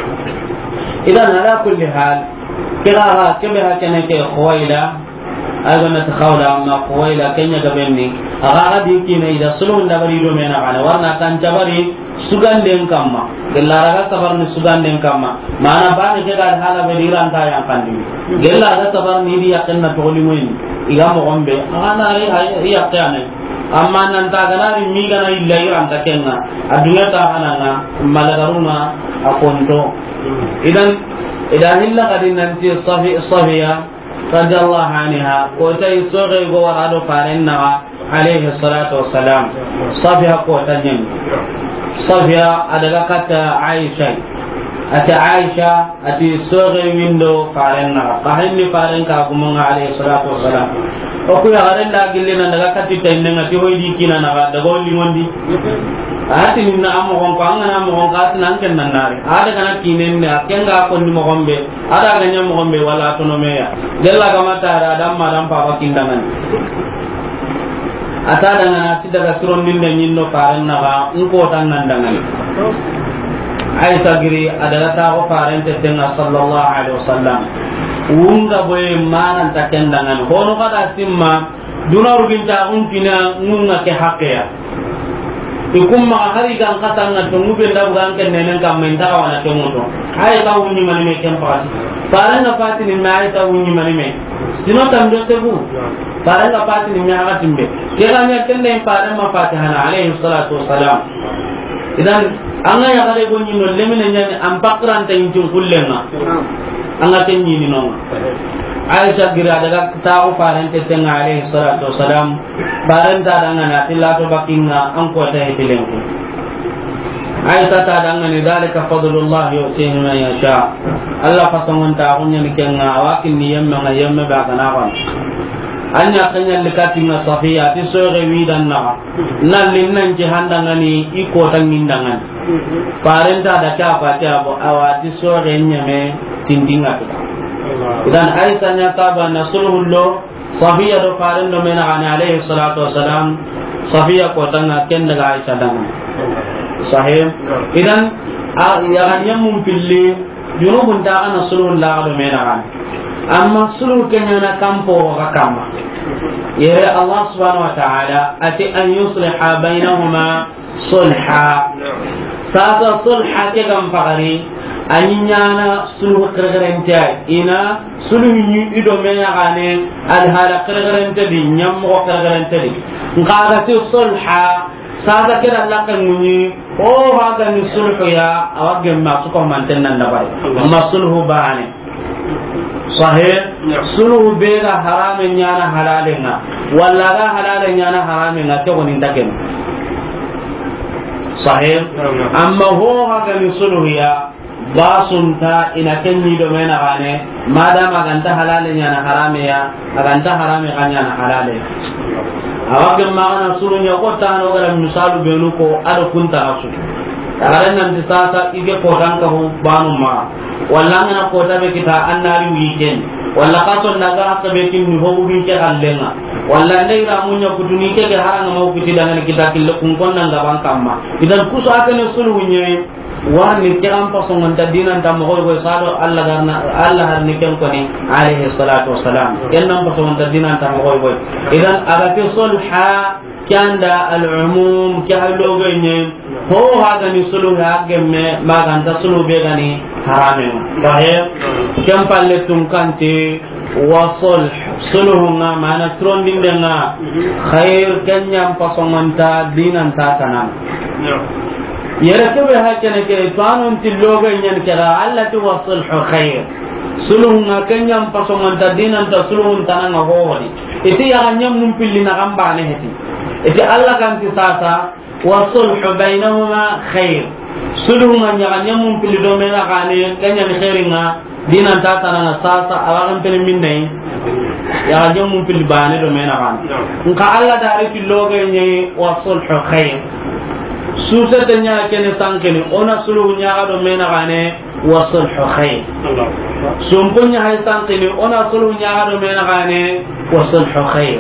idan ala kulli hal kira kebe hakene ke khuwaila aygon na takhawla ma khuwaila kenya gabenni aga di kina ida sulun da bari do mena kana warna kan jabari suganden kamma gellara ga sabarni suganden kamma mana bani ke dal hala be diran ta yang kandi gellara sabarni di yakenna to limuin iga mo gombe ana ri ay yakane amma nan ta ganari mi gana illa iran ta kenna adunya ta hananga malagaruna akonto idan idan illa kadin nanti safi safiya radhiyallahu anha ko tay soge go warado farenna alayhi salatu wassalam safiya ko tanyen safiya adaga kata aisha ati aisha ati soge windo farenna kahinni faren ka gumunga alayhi salatu wassalam o ku ya garenda gillena daga kati tenne ngati hoydi kina na daga golli ngondi ati ninna amo gon panga na mo gon katin anken nanare ada kana kinen ne akenga ko ni mo gombe ada ganya mo gombe wala to no meya della gamata ada dam madam papa kindangan ata dangana ti daga suron dinde nyinno faran na ga unko tan nandangan aisha giri ada ta ko faran te tenga sallallahu alaihi wasallam unga boy manan ta kendangan hono kada simma dunaru binta umpina ngunga ke hakya ikumma hari kan katanga to ngube ndaw gan ken nenen kam men tawa na to moto ay ka wuni mani me kem pati faran na pati ni mai ta wuni mani me sino tam do tebu faran na pati ni me ha timbe ke ganya ken den faran ma fatihana alayhi salatu wassalam idan anga ya gare gonni no lemina nyani am bakran ta injum kullenga anga ten ni no aisha gira daga ta ko faran te ten alayhi salatu wassalam faran ta danga na tilato bakinga an ko ta hetilen ko ay tata dangani dalika fadlullah yu'tihi man yasha Allah fasongon ta kunya ni kenga wakin ni yemma nga yemma ba kana kon anya kanya likati na safiya ti sore wi dan na nallin nan ji handangani iko tan mindangan parenta da ka pa ta bo awati sore nyame tindinga kita idan ay tanya ta ba nasulullah safiya do parendo mena ana alayhi salatu wassalam safiya ko tanga ken daga Aisyah dangan sahih idan ya nyamum pilli junubun ta ana sulhul la do mena kan amma sulhu kenya na kampo rakama yere Allah subhanahu wa ta'ala ati an yusliha bainahuma sulha sasa sulha ke kam fagari anyana sulhu kergerente ina sulhu ni ido mena gane al hala kergerente di nyammo kergerente di ngada ti sulha sasa kira Allah kan muni o haga ni sulhu ya awage ma su ko mantenna nabai ma sulhu bane sahih sulhu bega harame nyana halalenga walla ga halalen nyana harame na to ni taken sahih amma ho haga ni sulhu ya basunta ina kenni do mena gane madama ganta halalen nyana harame ya ganta harame kanya na halale awage magana sulhu nya ko tano gara misalu benu ko ado kunta asu tagaren nan sasa ige ko ranka ho banu ma walla ngana ko tabe kita annari weekend walla kaso naga ka be kin ni ho bi ke hallenga walla ndey ramunya kutuni ke ke haranga mo kuti dangan kita kille kun kon nan gaban kamma idan kuso akane sulhu nye warni kiram pasongon ta dinan ta mo ko sado Allah garna Allah har ni ken ko ni alayhi salatu wassalam kennan pasongon ta dinan ta mo ko idan abati sulha kanda al-umum kahlo ganye ho haga ni sulhu ha gemme maganta sulhu be gani haramen sahih kam palle tum kanti wa sulh sulhu na mana tronding denga khair kanyam pasongonta dinan ta tanan yere kebe hakene ke tanon tillo ganye kera allati wa sulhu khair sulhu na kanyam pasongonta dinan ta sulhu tanan ho wali iti ya ganyam num pilli na gambane heti iti Allah kan ti sasa wa sulhu bainahuma khair sulhu man ya nyamum pili do mena kane kanya ni khairinga dinan ta tanana sasa awagan pele minne ya nyamum pili bane do mena kan nka Allah dari ti loge ni wa sulhu khair susa tanya kene sankene ona sulhu nya do mena kane wa sulhu khair sumpunya hay sankene ona sulhu nya do mena kane wa sulhu khair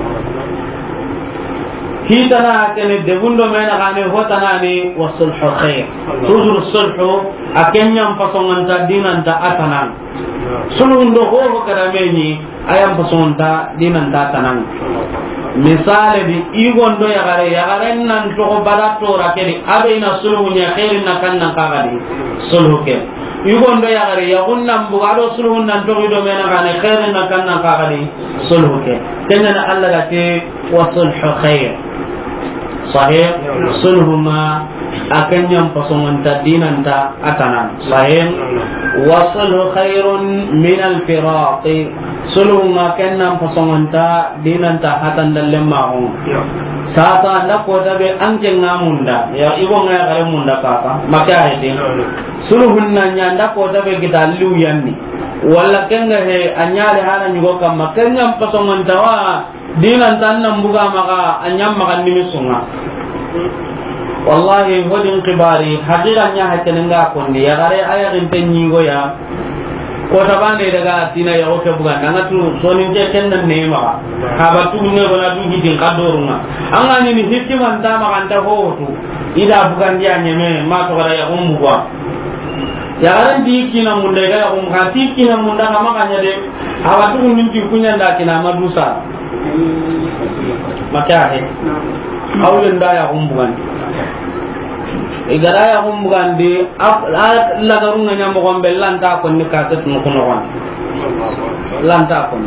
hitana kene debundo mena gane hotana ni wasulhu khair tuzur sulhu akenya mpasongonta dinanta atanan sulhu ndo ho kadameni ayam pasongonta dinanta atanan misale di igondo ya gare ya gare nan to barato rakeli abeina sulhu nya khairin nakanna kagadi sulhu ke igondo ya gare ya gunnam bugado sulhu nan to do mena gane khairin nakanna kagadi sulhu ke kenya Allah gate wasulhu khair sahih sulhuma akan yang pasongonta dinanta atanan sahih wasulhu khairun min al-firaq sulhuma kan yang pasongonta dinanta hatan dallemma sata nda ko tabe anke ngamunda ya ibo ngaya kare munda kaka maka hede sulhunna nyanda ko tabe kita liu yanni walla kenga he anyale hana nyugo kam makanya pasongonta wa dinan tan nan buga maka anyam maka nimisunga wallahi hodin qibari hadira nya hakenga konni ya gare aya ginten nyigo ya ko tabane daga tina ya oke buga nangatu sonin je kennan ne ma habatu ne bona du hidin kadorunga angani ni hikman ta maka anta hotu ida bugan dia nyeme ma to gara ya ummu kwa ya garan di kina munda ga um hati kina munda kama kanya de habatu ninti kunya nda kina madusa maka he awlen da ya umbugan igara ya umbugan de la garunga nyam ko bellan ta ko ni ka tet no kono wan lanta ko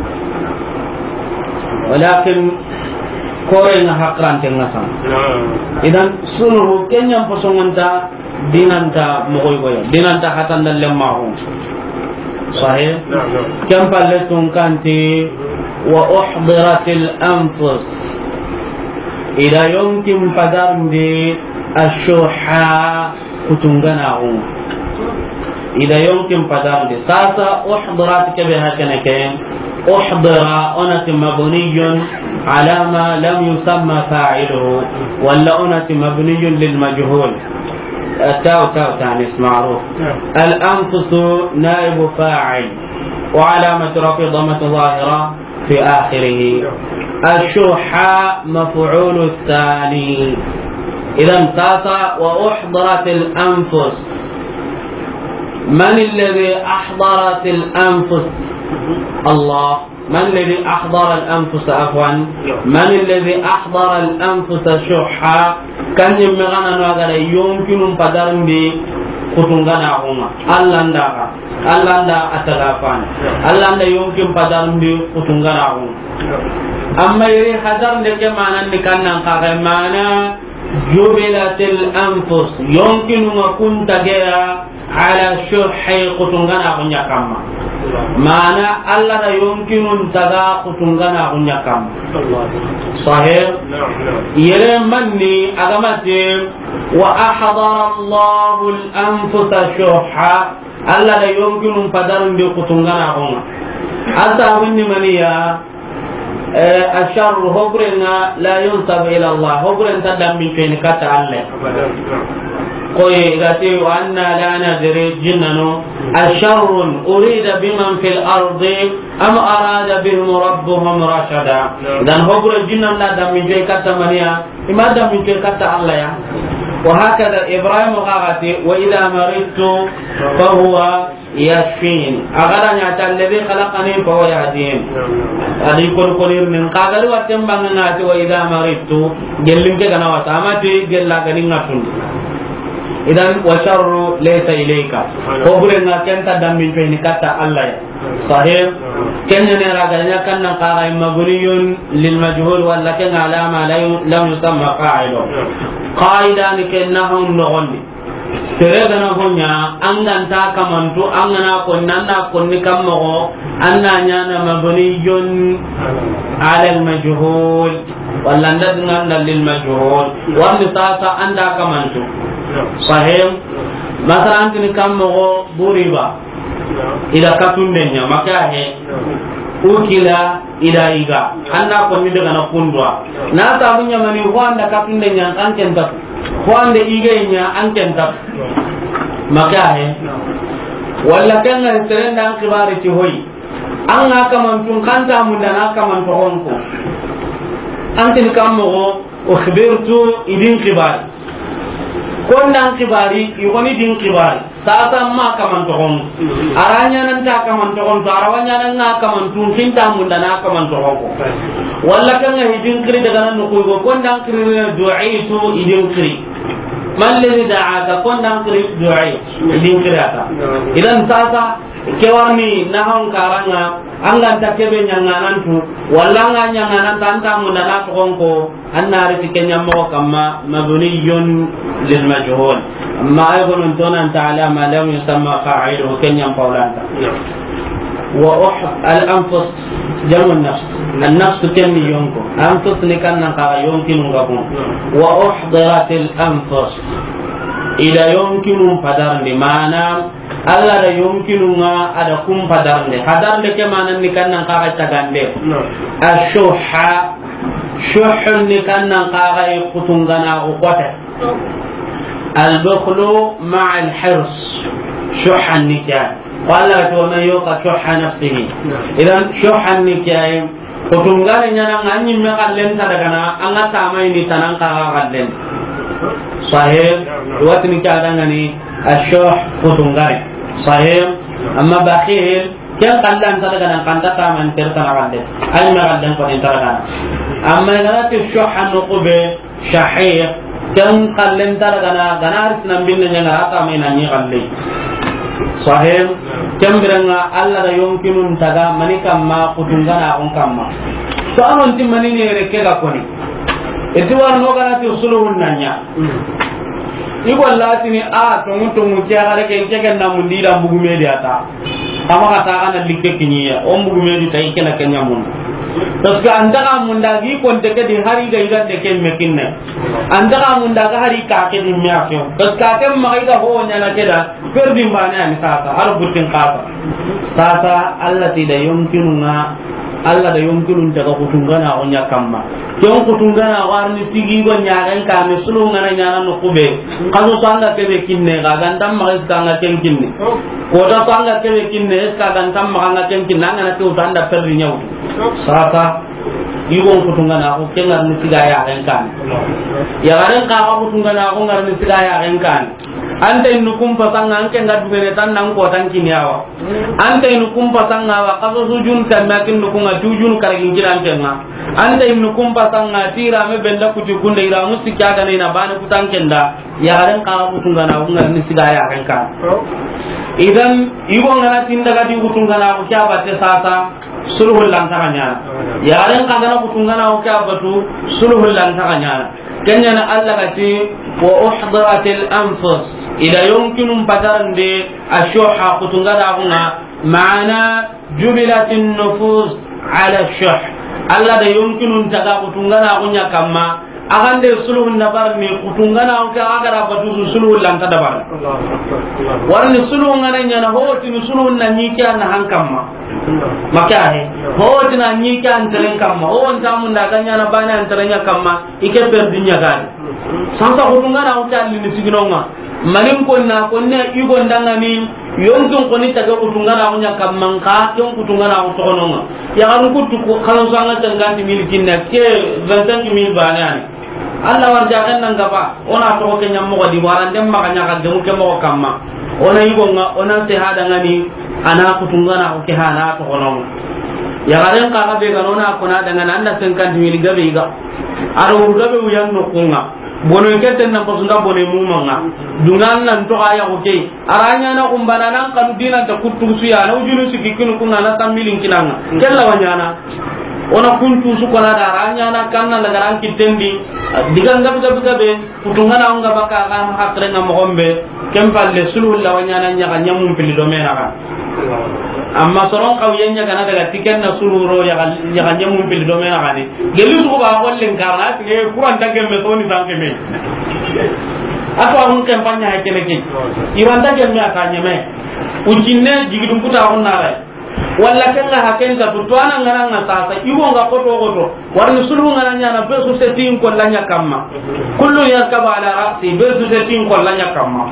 walakin ko en hakran ten nasam idan sunu kenyam posongonta dinanta mogoy goya dinanta hatan dalle mahu sahih kam paletun kanti wa uhdiratil anfus ila yumkin padarndi ashuha kutungana um ida yonkin padarndi sasa uhdirat kebe hakana kayen uhdira onati mabniyun ala ma lam yusamma fa'iluhu walla onati mabniyun lil majhul تاو تاو تانيس معروف. الأنفس نائب فاعل وعلامة رفع ضمة ظاهرة في آخره. الشح مفعول الثاني. إذا امتاز وأحضرت الأنفس. من الذي أحضرت الأنفس؟ الله. من الذي أحضر الأنفس عفوا؟ من الذي أحضر الأنفس شحا؟ كان يمغانا نوغانا يمكن بدرن بي كتنغانا هما الله نداغا الله ندا أتغافان الله ندا يمكن بدرن بي كتنغانا هما أما يري حضر لكي مانا نكانا نقاقا مانا جبلت الأنفس يمكن أن تغير على شحي كتنغانا هما كما معنى الله لا يمكن أن تغا كتنغانا هنا كم صحيح يرمني أغمتي وأحضر الله الأنفس شحا الله لا يمكن أن تدرن بكتنغانا هنا أتابني منيا الشر هبرنا لا ينسب إلى الله هبرنا تدم من فين كتا الله قوي غاتي وأنا لا ندري جننو الشر أريد بمن في الأرض أم أراد بهم ربهم رشدا إذن هبر الجنن لا دم من جي كتا منيا إما دم من جي كتا الله يا وهكذا إبراهيم غاتي وإذا مرضت فهو يشفين أغلى نعت الذي خلقني فهو يهدين هذه كل كل من قادر وتنبغ نعت وإذا مرضت جلّم كنا وتامتي جلّ كنا إذن وشر ليس إليك وبرنا كنت دم من فين كتا الله صحيح كن نرى كنا كنا قاعد مبني للمجهول ولا كن علامة لم يسمى فاعله قاعدة كأنهم نغني سرنا هنا أننا تاكمنتو أننا كنا كنا كم أننا نانا مبني على المجهول ولا ندنا للمجهول والنساسة أننا كمنتو صحيح مثلا أنت كم بوريبا إذا كتون دنيا مكاه ukila ida iga anna ko mi daga na kundwa na ta bunya mani ho anda katun de nyang an kenta ho anda iga nya an kenta makahe walla kan na serenda an kibari ti hoyi an na kaman tun kanta mun da na kaman to honko an tin kammo ukhbirtu idin kibari kon nan kibari yoni din kibari sasa ma kaman to hon aranya nan ta kaman to hon arawanya nan na kaman tun kinta mun da na kaman to hon walla kan ga hidin kiri daga nan ko go kon dan kiri du'aitu idin kiri man ladhi da'aka kon dan kiri du'ai idin kiri ata idan sasa kewarni na hon karanga an ga ta kebe nyanganan tu walla nga nyanganan tanta mun da na to hon ko annari tikenya mo kama mabniyun lil majhul ما أيضا أنتنا تعالى ما لم يسمى فاعله كن ينقولانك وأح الأنفس جمع النفس النفس كن ينكو أنفس لكن نقا يمكن نقوم وأحضرت الأنفس إذا يمكن فدرني معنا ألا لا يمكن أن أكون فدرني فدرني كما نكن نقا تغندي الشح شح نكن نقا يقتنغنا وقته البخل مع الحرص شح النكاح قال ومن يوق شح نفسه إذا شح النكاح كتنغار نانا أني مقالن تدغنا أنا تاميني تنانقا غالن صحيح واتني كادغني الشح كتنغار صحيح أما بخيل كان قلن تدغنا كان تامن ترتنا غالن أي مقالن كن تدغنا أما إذا الشح النقبه شحيح kan kallen tar gana gana risnan binne nyanga ata mai nan ni galle sahih kambiranga alla da yomkinun taga mani kamma kutungana on kamma to anon timmani ne reke ga koni etiwar no gana ti usuluhun nanya igwallati ni a to muto mu kya gare ke ke na mundi da bugu me dia ta kama kata kana likke kinyiya on bugu me di tai kena kenya mun parce que andaka munda gi konte ke di hari ga iga de ken mekinne andaka munda ga hari ka ke di miafio parce que atem ma ga ho nya na keda perdi mbana ni sasa har butin qasa sasa allati da yumkinuna alla da yumkinun daga kutungana onya kamma yon kutungana warni tigi go nyaaren ka me sulu ngana nyaana no kube kaso sanga kebe kinne ga gandam ma ga nga ken kinne ko da sanga kebe kinne ka gandam ma nga ken kinne ngana to tanda perdi nyaw sasa igo kutungana ko kengar ni tiga ya ren kan ya ren ka ko kutungana ko ngar ni tiga ya ren kan ante nukum pasanga anke ngadu bene tan nan ko tan kinyawa ante nukum pasanga wa kaso sujun tan makin nukunga tujun karagin jiran kenga ante nukum pasanga tira me benda kuti kunde ira musika ga na bana kutan kenda ya ren ka kutungana ko ngar ni tiga ya ren kan idan igo ngana tindaga di kutungana ko kya batte sasa sulhul lantaranya yaren kagana kutungana o kya batu sulhul lantaranya kenya Allah kati wa uhdiratil anfus ila yumkinu batarande ashuha kutungana kunga maana jubilatin nufus ala shuh Allah da yumkinu taga kutungana kunya kama agande sulhun nabar ni kutungana o kya agara batu sulhul lantadabar warni sulhun ngana nyana hoti sulhun na nyikya na hankamma makahe hoti na nyikya antaren kamma o onta mun da ganya na bana antarenya kamma ike perdinya gadi sanka kutungana o kya ni siginonga malin ko na ko ne igo ndangani yonkin ko ni taga kutungana o nya kamma ka yon kutungana o tononga ya kan kutu ko kan sanga tangandi milikin na ke vingt-cinq mille bana Allah warja kan ngaba ona to ke nyammo ko di warande makanya ka demu ke mo kamma ona yibonga ona se hada ngani ana kutungana ko ke hana to kono ya garen ka ga be ga ona ko na daga nan da cinquante mille gabe ga aro gabe uyan no kunga bono keten na pasunda bone mumanga dungan nan to aya ko ke aranya na kumbana nan kan dinan ta kutu su ya na ujunu sikikinu kunna na tamilin kilanga kella wanyana ona kuntu su kona da ranya na kanna daga ran kitendi diga ngab gab gabe kutungana nga baka kan hakre nga mogombe kempalle sulul lawanya na nya kanya mum pili do mena kan amma soron kawiyenya kana daga tiken na suluro ya nya kanya mum pili do mena kan gelu su ba ko len karna tige kuran tagge me toni sanke me ato on kempanya ha kene ki iwanda gemme akanya me ujinne jigidum kuta on nare walla kenga hakenga tutwana ngana ngasasa iwo nga koto koto warni sulu ngana nyana besu setin ko lanya kamma kullu yarkaba ala ra'si besu setin ko lanya kamma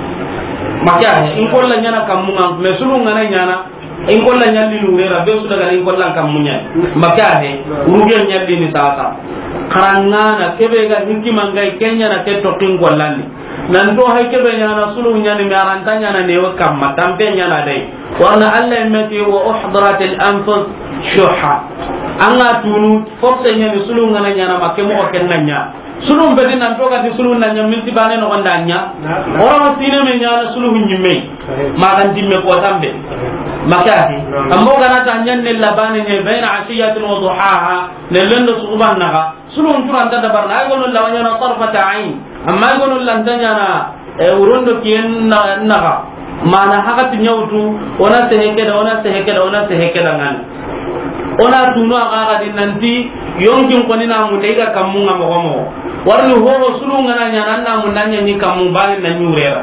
makya in ko lanya na kammu ngam me sulu ngana nyana in ko lanya lilu ngera besu daga in ko lan kammunya makya he uruge nyalli ni sasa karangana kebe ga hikima ngai kenya na keto kin ko lani nan to hay kebe nyana sulu nyani mi arantanya na newa kamma tampe nyana dai warna alla imati wa uhdirat al anfus shuha anga tunu forse nyani sulu ngana nyana make mo ken nanya sulu mbedi nan to ga di sulu nanya minti bane no ndanya ora sine me nyana sulu nyimme magan dimme ko tambe makati ambo gana tanyan ne labane ne baina asiyatin wa duhaha ne lendo subhanaha sulu ntura ndada barna ay gono lawanya na tarfata ain amma gono lantanya na urondo kien na naga mana hakati nyautu ona seheke da ona seheke da ona seheke da ngan ona tunu aga di nanti yongkin ko nina mu teiga kamunga mo mo warni ho sulu ngana nyana na mu nanya ni kamu bali na nyurera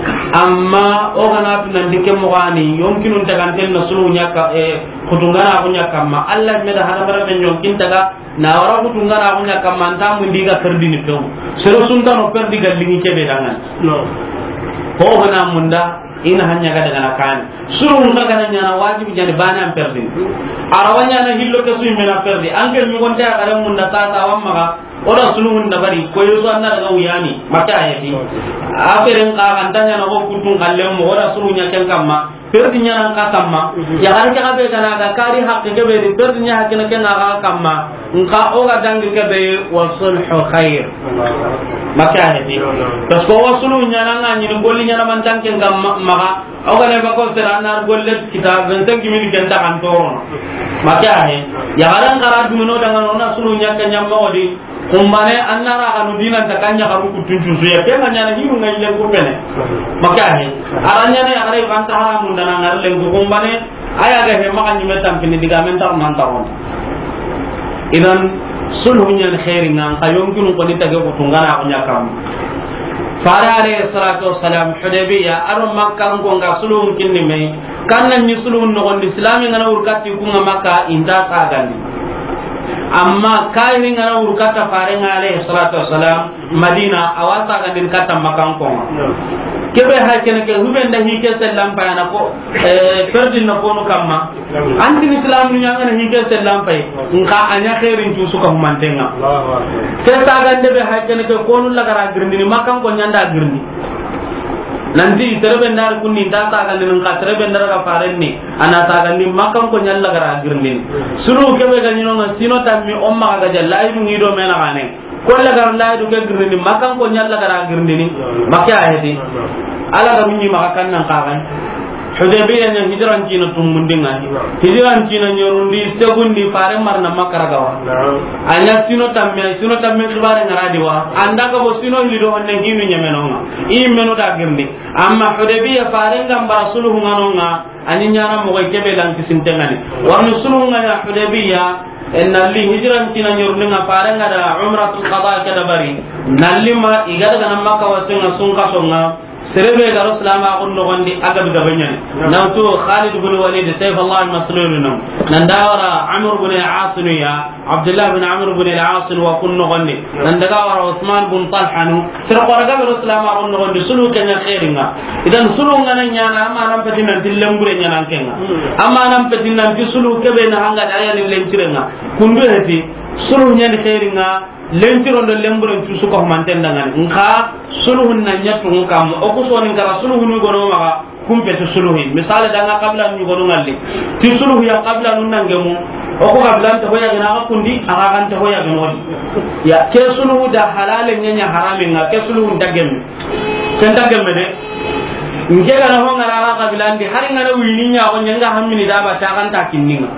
amma o gana tu nan dike mo gani yongkin un daga ten na sulu nyaka e kutungana ko nyaka ma Allah me da hada bara men yongkin daga na wara kutungana ko nyaka man ta mu diga perdini to sero sunta no perdi gallingi kebe dangan no ho gana munda ina hanya ga daga nakani suru nga ga nyana wajibi jani bana am perdi arawanya na hillo ke suyi mena perdi anke mi gonta ga mun na ta ta wamma ga ora sulu mun da bari ko yoso anna daga uyani maka ayati aferen ka kan tanya na ko kutun kallem mo ora sulu nya ken kamma perdi nya ka kamma ya har ka be kana ga kari hakke ke be perdi nya hakke na ken ga kamma nka o ga dangi ke be wa sulhu khair maka ayati tas ko wasulu nya na ngani ngoli nya na man tanken kamma maga o ga le ba ko sera nar golle kitab vingt-cinq mille genta kan toron maka ay ya garan kara duno daga nona sulu nya ken nya mo di kumbane annara kanu dinan takanya karu kutunju ya kema nyana hiru ngai le kupene makane aranya ne akare kan haramun dana ngar le kumbane aya ga he maka nyime tampini diga mentar mantaron idan sulhu nyan khairin nan kayon kinu ko ni tage ko tungana ko nyakam fara alayhi salatu wassalam Hudaybiyya aro makka ko nga sulhu kinni me kannan ni sulhu no on islami ngana urkati ku nga makka inda sagandi amma kaini ngana urkata fare alayhi salatu wassalam Madina awasa gandin kata makka ko kebe hay kene ke hubenda hike sellam bayana ko e perdin no kono kamma anti islam ni nyanga hike sellam pay nka anya khairin tu suka humantenga ke sagande be hay kene ke kono lagara girndi makam ko nyanda girndi nanti terbe ndar kunni ta sagande nka terbe ndar ka farenni ana sagande makam ko nyalla gara girndi suru kebe ga nyino sino tammi umma ga jalla idu ngido mena kane kolla gar la du ke girni makan ko nyalla gara girni ni makya hedi ala ga munyi makakan nan kagan Hudaybiyya nya hijran cina tumundinga hijran cina nyorundi segundi fare marna makara gawa anya sino tamme sino tamme subare ngaradi wa anda ka bo sino lido onne hinu nyemenonga i meno da girni amma Hudaybiyya fare ngam rasuluhu nganonga anyi nyara mo ko kebe lan kisintengani warno suluhu ngana Hudaybiyya en nalli hijran tina nyorni nga farenga da umratul qada kada bari nalli ma igada kana makka wasenga sunka songa serebe ga rasulama on no gondi aga bi gabanyan nawtu Khalid ibn Walid sayf Allah al-maslul nam nandawara Amr ibn al-As ya Abdullah ibn Amr ibn al-As wa kun no gondi nandawara Uthman ibn Talha nu sir qora ga rasulama on no gondi sulu kenya khairinga idan sulu ngana nyana ama nam petina dillembure nyana kenga ama nam petina ti sulu kebe na hanga da ayani lencirenga kundu heti sulu nyani khairinga lenciro do lembure tu suko mantenda ngani nka sulu na nyatu ngam o ko soni ngara sulu nu gono ma kumpe to sulu hin misale danga qabla nu gono ngalli ti sulu ya qabla nu nangemu o ko qabla to hoya gina kundi aga kan to hoya gino ya ke sulu da halale nyanya harame nga ke sulu dagem ken dagem de nge ga na honga ra qabla ndi hari ngana wini nya ko nyanga hammini da ba ta kan ta kinninga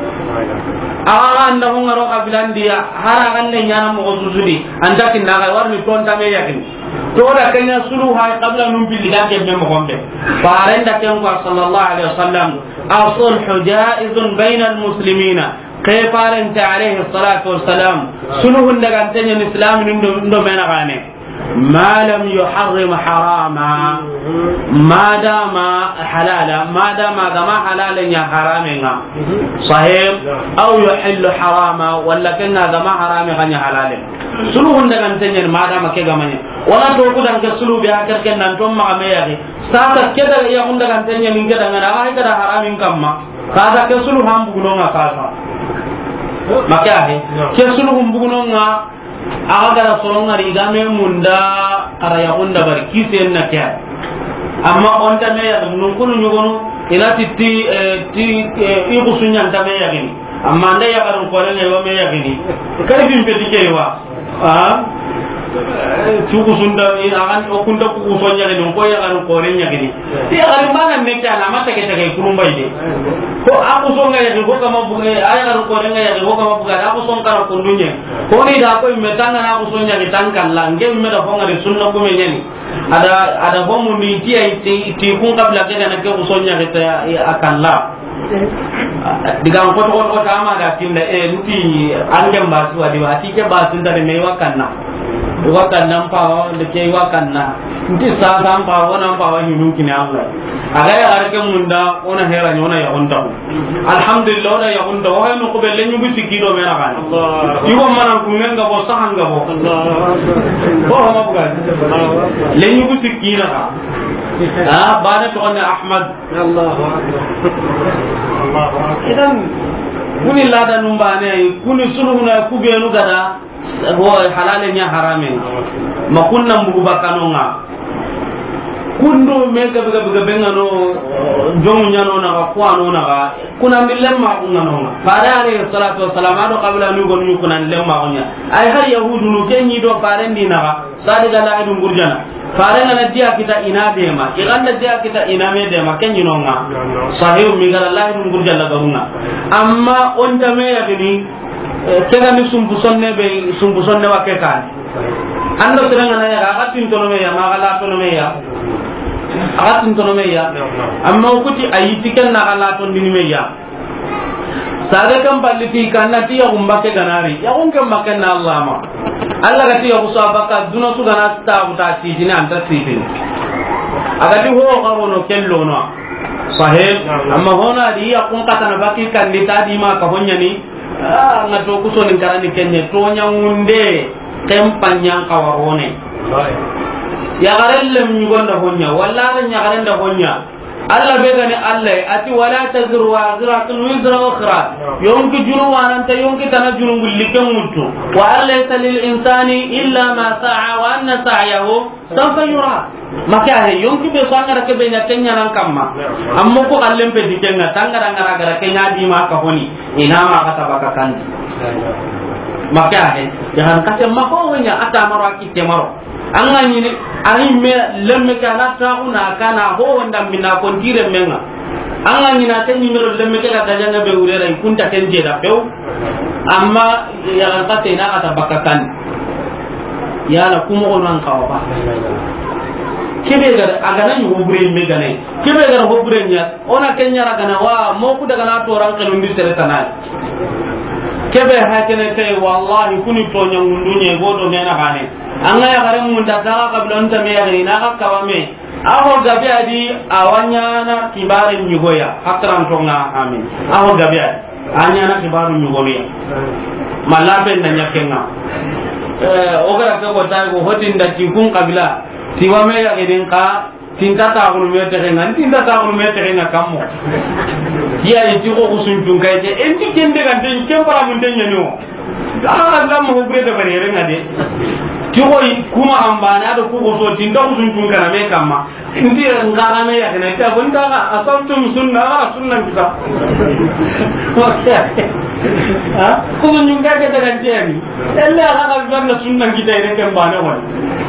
aga anda honga ro qabla ndi hara kan ne nyana mo zuzudi anda kin na ga warni ton ta me yakin to da kanya sulu ha qabla num bil da ke me mo gombe farenda ken ko sallallahu alaihi wasallam asul hujaizun bainal muslimina kayfaran ta alaihi salatu wassalam suluhun daga tanya islam ndo ndo mena gane ما لم يحرم حراما ما دام حلالا ما دام ما حلالا يا حراما صحيح او يحل حراما ولا كنا ما حراما يا حلالا suluhun daga tanyen ma dama ke gamanya wala to ku dan ke sulu biya kar ken nan tom ma me yake sasa ke daga ya kun daga tanyen min ke daga na ai kada haramin kamma kada ke sulu ham buguno nga kasa makya he ke sulu hum buguno nga aga gara soronga rigame munda ara ya onda bar kisen na kya amma on ta me ya nun kunu nyugonu ina ti ti ti i kusunya ta me ya gini amma nda ya garu ko ne wa me ya gini kari bim pe dike wa ah tuku sunda ina kan o kunda ku sonya ne ko ya garu ko ne nya gini ti ya garu mana ne kya na mata ke ta kai kurun bai de ko aku songa ya ko kama buge ay garu ko ne ya ko kama buga aku songa ko ndunye ko ni da ko me tanga na aku sonya ni tankan la nge me da fonga de sunna ko me nyani ada ada bomu ni ti ay ti ti kun kabla ke na ke ko sonya ke ta akan la diga ko to ko ta ma da tinda e nti angem ba su adi wa ti ke ba sun da me wa kanna wa kanna pa de ke wa kanna nti sa sa pa wa na pa wa hinu kini Allah aga ya arke munda ona hera nyona ya onda alhamdulillah ona ya onda wa no ko be lenyu bi sikido me na kan Allah iwo mana ku ngenga bo sahanga bo Allah bo ma buga lenyu bi sikina ka ah bana to ona Ahmad Allahu akbar Allahu akbar idan kuni lada numbane kuni suluhuna ku be nu gada ho halale nya harame ma kunna mbugu bakanonga kundo mega bega bega bengano jongu nyano na kwa no na kuna milemma ngano na farare salatu wassalam ado qabla nu gonu kuna lemma onya ay har yahudu no kenyi do farendi na sadi gala idu ngurjana farena na dia kita ina dema iganda dia kita ina me dema kenyi no nga sahih mi gala la idu ngurjana garuna amma on tame ya gini kega ni sumbu sonne be sumbu sonne wa kekan ando teranga na ya akatin tono me ya magala tono me ya akatin tono me ya amma ukuti ayiti ken na gala ton dini me ya saga kan balliti kannati ya umbake ganari ya unke makanna Allah ma Allah gati ya kusabaka duna su gana ta buta tidina anta tidina agati ho garono kello no sahib amma hona di ya kun katana baki kandita di ma ka honya ni ah ngato kuso ni karani kenye to nyamunde tempanyang kawarone ya garelle mi gonda honya walla nya garenda honya Allah begani Allah ati wala tazru wa zratun wizra ukhra yonki junu wananta yonki tana junu gulliken mutu wa alaysa lil insani illa ma sa'a wa anna sa'yahu sawfa yura maka he yonki be sangara ke be nyatenya nan kamma ammo ko allem pe dikenga tangara ngara gara kenya di ma ka honi ina ma ka tabaka kan maka he jahan kate mako nya ata maro akite maro anga ni ani me lemme kana ta una kana ho wanda minna kon dire menga anga ni na tan ni mero lemme ka da janga be urera kunta ken je da pew amma ya ka te na ata bakakan ya la kuma onan kawa ba kebe ga aga nan hobure me gane kebe ga hobure nya ona kenya ra kana wa mo ku daga na to ran kanu ndi tere tanai kebe ha kene kay wallahi kuni to nyangundunye godo mena bane anga ya gare mun da ka kabla nta me ya ina ka kawame aho gabe adi awanya na kibare nyugoya akran tonga amin aho gabe anya na kibare nyugoya malape na nyakenga eh ogara ko ta go hodin da ti kun kabila tiwame ya geden ka tinta ta ko me tere nan tinta ta ko me tere na kammo ya yi ko kusun tun kai je en ti kende kan tin kembara mun den nyano ala lam ho bre da bare renga de tiwo kuma ambana da ku ko so tinta kusun tun kana me kamma indi ngara me ya kana ta gonta ga asaltum sunna wa sunna kita ha ko nyun ga ga daga jeni ella ga ga na sunna kita ire kan bana won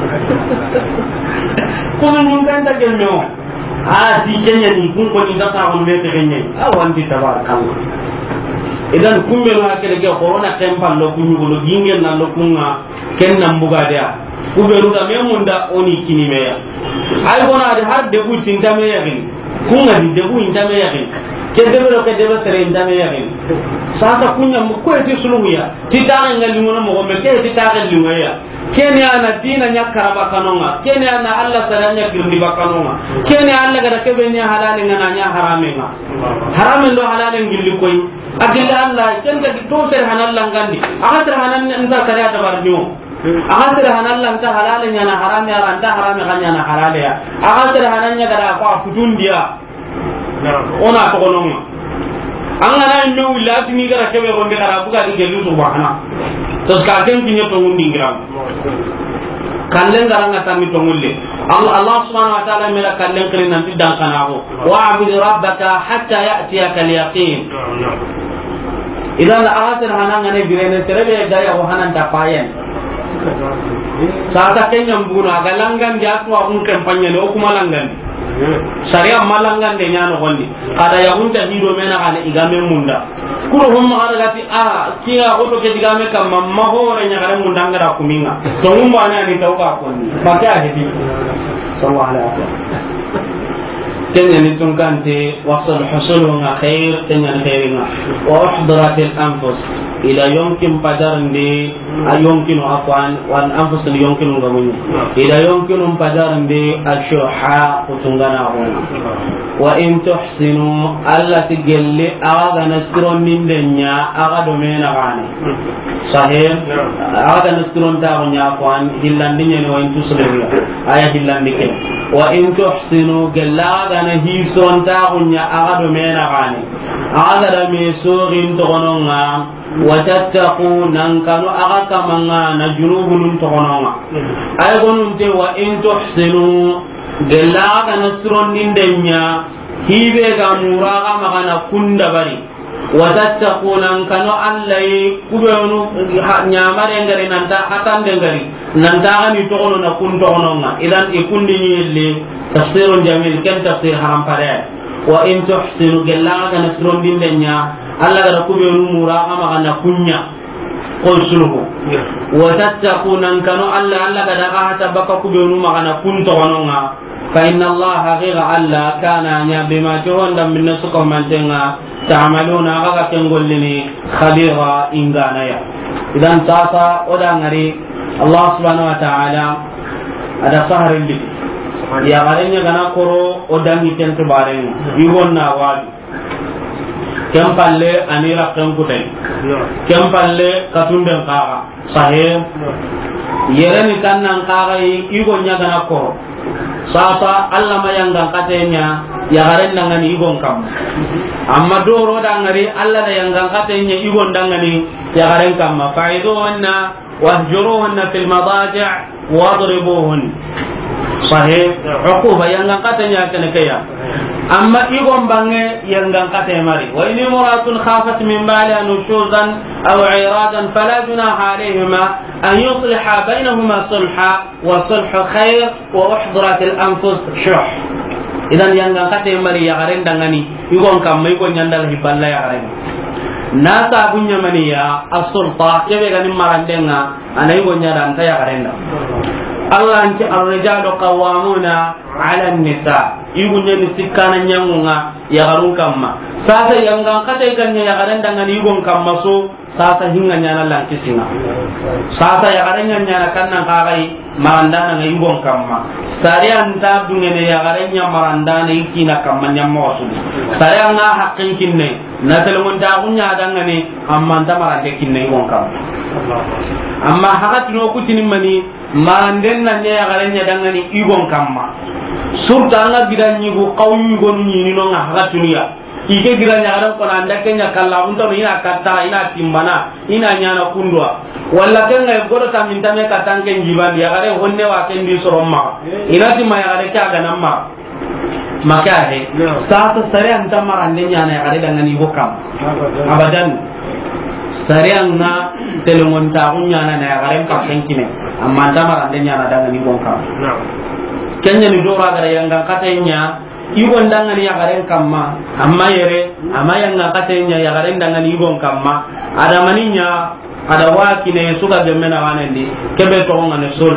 ko nyun ga ta gelmo ah di kenya ni kun ko ni data on me te kenya ah wanti tabarakallah idan kumbe no akere ke corona tempal lo kunyu lo gingen na lo kunga ken nam buga dia kube ruga me munda oni kini me ya ay bona de har de bu tinta me ya gin kunga di de bu inta me ya gin ke de lo ke de lo tere inta me ya gin sasa kunya mu ko eti suluya titare ngali ngono mo me ke titare liwaya kene ana dina nyakara bakanonga kene ana Allah saranya girni bakanonga kene Allah gada kebe nya halale ngana nya haramenga haramen do halale ngilli koy agilla Allah kende to ser hanalla ngandi agater hanan nda kare ata barnyo agater hanalla nta halale nya na harame ara nta harame ganya na halale ya agater hananya gada ko futundia ona to kononga angana no wilati ni gara kebe gonde gara buga di gelu subhana to ka ken kinyo to ngundi ngram kallen garanga tammi to ngulle Allah Allah subhanahu wa ta'ala mera kallen kire nan tidang kanaho wa abud rabbaka hatta ya'tiyaka al-yaqin idan aasir hananga ne birene terebe daya ho hanan ta payen saata kenyam buna galangan jatwa un kampanye no kuma langan sariya malangan de nyano gondi kada ya hunta hido mena kana igame munda kuro homma aragati a kiya oto ke digame kam mamma hore nya gara munda ngara kuminga to umba na ni tawka ko ni bakya hedi sallallahu alaihi wasallam tenya ni tunkante wasal husulu nga khair tenya khairinga wa uhdarat al anfus ila yumkin padarande ayumkinu afwan wan anfus yumkinu gamunyi ila yumkinu padarande ashuha kutungana hona wa in tuhsinu alla tigelli aga nasron nindenya aga domena gane sahih aga nasron ta honya afwan hillandinya ni wa in tuslimu aya hillandike wa in tuhsinu gella na hison ta unya agado mena gani agada me sogin to gononga watattaqu nan kanu aga kamanga na junubun to gononga ay gonun te wa in tuhsinu gella kana suron dindenya hibe ga muraga magana kunda bari watattaqu nan kanu allai kubenu nyamare ngari nanta hatan ngari nanta ani to gono na kun to gononga idan ikundi nyille تفسير جميل كم تفسير حرام فريد وإن تحسنوا جلاغا نسرون دين دنيا ألا غرقوا بنمورا أما غنا كنيا قل سلوه وتتقون أن كانوا ألا ألا غدقاها تبقوا بنمورا غنا كنت ونونا فإن الله غير ألا كان بما جهون من نسكم من تنغا ta'maluna aga kengollini khabira ingana ya idan tasa oda ngari Allah subhanahu wa ta'ala ada saharin bi ya garenya gana koro odangi tentu bareng ibonna wadi kempalle anira kenkutai kempalle katumben kaga sahih yereni kannan kaga igonya gana koro sasa Allah mayanggang katanya ya garen dangani igon kam amma doro dangari Allah da yanggang katanya igon dangani ya garen kam fa'iduhunna wahjuruhunna fil madaji' wadribuhun sahih uquba yanggang katanya kana kaya amma igon bange yanggang katanya mari wa in imratun khafat min baliha nushuzan aw iradan fala junaha alayhima an yusliha bainahuma sulha wa sulhu khair wa uhdirat al anfus shuh idan yanggang katanya mari ya garen dangani igon kam mai gon nyandal hiballa ya garen na ta bunya mani ya as-sulta yabe ganin marandenga anai gon nyada anta ya garen da Allah anti ar-rijalu qawwamuna 'ala an-nisa igunya ni sikkana nyangunga ya garun kamma sasa yanggang kata iganya ya garen dangani igon kamma so sasa hinga nyana lanti singa sasa ya garen nyana kannan kagai marandana ngai igon kamma sare anta dungene ya garen nya marandana ikina kamma nyammo wasu sare anga hakkin kinne na telongon ta kunya dangane amma anta marande kinne igon kamma amma hakatino kutini mani maranden na nya ya garen nya dangani igon kamma surta anga gidanyi go qawmi gonu nyini no nga hakatuniya ike giranya garan ko anda kenya kala unta ina kata ina timbana ina nyana kundwa walla kenga godo taminta me katange njibandi ya gare honne wa kendi soromma ina timma ya gare ka ganamma maka he sasa sare anta marande nyana ya gare dangani hokam abadan sare anga telongon ta kunyana na ya gare ka kenkine amma anta marande nyana dangani hokam kenya ni dora gara yanga katanya igon dangani ya garen kamma amma yere amma yanga katanya ya garen dangani igon kamma ada maninya ada wakine suka gemena wanendi kebe to ngane sul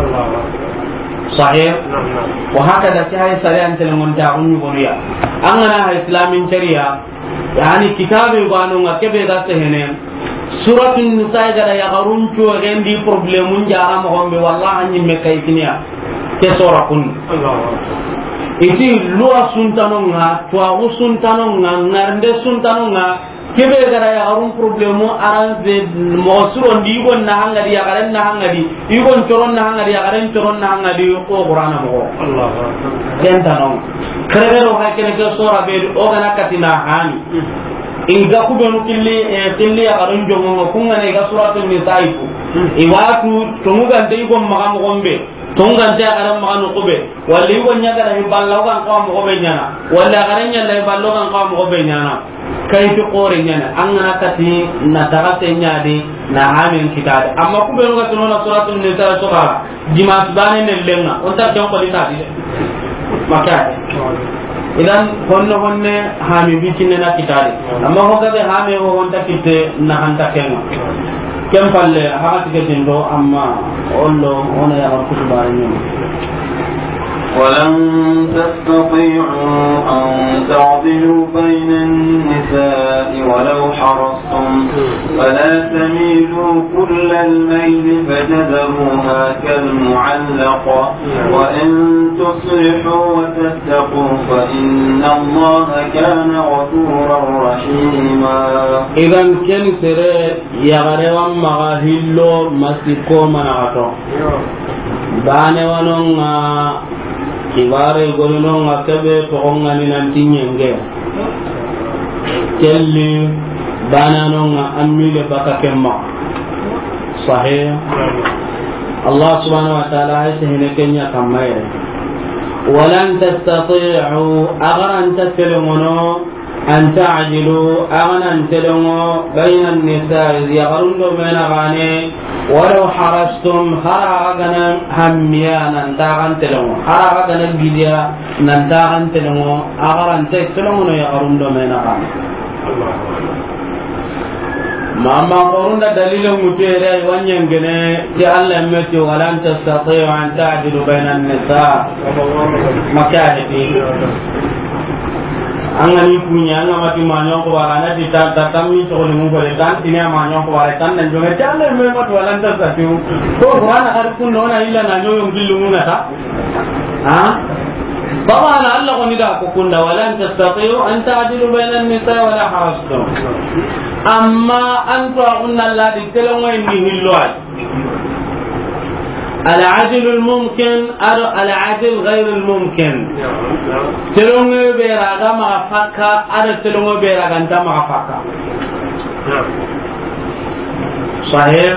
sahih wa hakada sai sare an telengon ta unyu bonuya angana ha islamin sharia yani kitabe gwanu ngakebe ga sehene suratul nisa gara ya garun to gendi problemun jara mo gombe wallahi nyimme kaytinia ke sora kun iti luwa suntanonga tuwa suntanonga ngarnde suntanonga kebe gara ya harun problemu aranze mosuro ndigo na hanga dia garen na hanga di igon toron na hanga dia garen toron na hanga di ko qur'ana mo Allah kentanong kregero ha kene ke sora be o gana katina hani inga kubenu killi killi ya garun jongo kunga ne ga suratul nisa iku iwatu tonguga ndego magam gombe tongan ta garan magano kube walli wonya gara hi ballo kan ko mo be nyana walla garan nyalla ballo kan ko mo be nyana kay to qore nyana angana kati na tarate nyaade na hamen kitade amma kube no gatono na suratul nisa sura dimas bane ne lenga on ta don ko ditadi makade idan honno honne hami bicinne na kitade amma ho gabe hame ho on ta kitte na hanta kenga kem palle haati ke tindo amma ollo ona ya ko tubaani ولن تستطيعوا أن تعدلوا بين النساء ولو حرصتم فلا تميلوا كل الميل فتذروها كالمعلقة وإن تصلحوا وتتقوا فإن الله كان غفورا رحيما إذن كن سرى يغروا مغاهلو مسيكو منعطو باني ونونغا kibare golino ngakebe to ongani nanti nyenge kelli banano nga amile baka kemma sahih Allah subhanahu wa ta'ala ayse kenya kamaye walan tastati'u agharan tatlumono an ta'jilu aghanan telongo bayna an-nisa'i yagharundo mena gane walau harastum haragana hammiya nan tagan telongo haragana bidia nan tagan telongo agaran te telongo no yagharundo mena gane mama qorunda dalilo mutere wanyengene ti Allah metti walan tastati'u an ta'jilu bayna an-nisa' makahidi angani punya anga mati manyo ko warana di ta ta tammi to ni mo le tan tinya manyo ko wara tan nan jonge tan le me matu walan ta sa tu ko qur'ana har kun nona illa na nyo yung gillu ngata ha baba na allah ko ni da ko kunda walan tastati'u an ta'dilu bayna an-nisa wa la harastum amma antu unna la di telongo ni hilwat العدل الممكن أو العدل غير الممكن تلونغ بيراغا ما فكا أو تلونغ بيراغا أنت ما فكا صحيح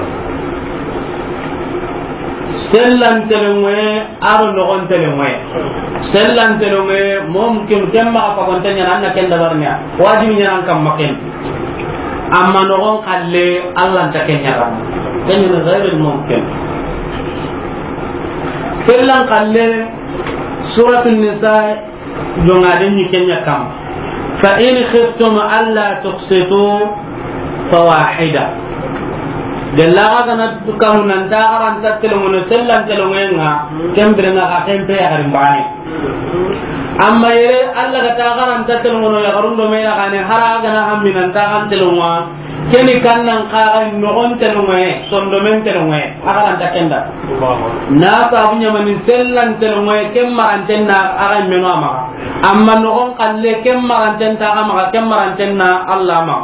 سلم تلونغ أو نغن تلونغ سلم تلونغ ممكن كم ما فكون تنيا أنا كن دبرنيا واجب ينام كم مكان أما نغن خلي الله أنت كن يرام كن غير الممكن kellan kalle suratul nisa jongaden ni kenya kam fa in khiftum alla tuqsitu fawahida dalla kana tukam nan ta garan tatelo mun sellan telo ngenga kembre na ka tempe ya garin bani amma yere alla ga ta garan tatelo mun ya garun do mena kane haraga na hamminan ta kan telo wa keni kannan qara nogon telo ngai sondo men telo ngai agaran ta kenda na ta bunya man sellan telo ngai kemma antenna aga meno ama amma nogon kalle kemma antenta ama kemma antenna allah ma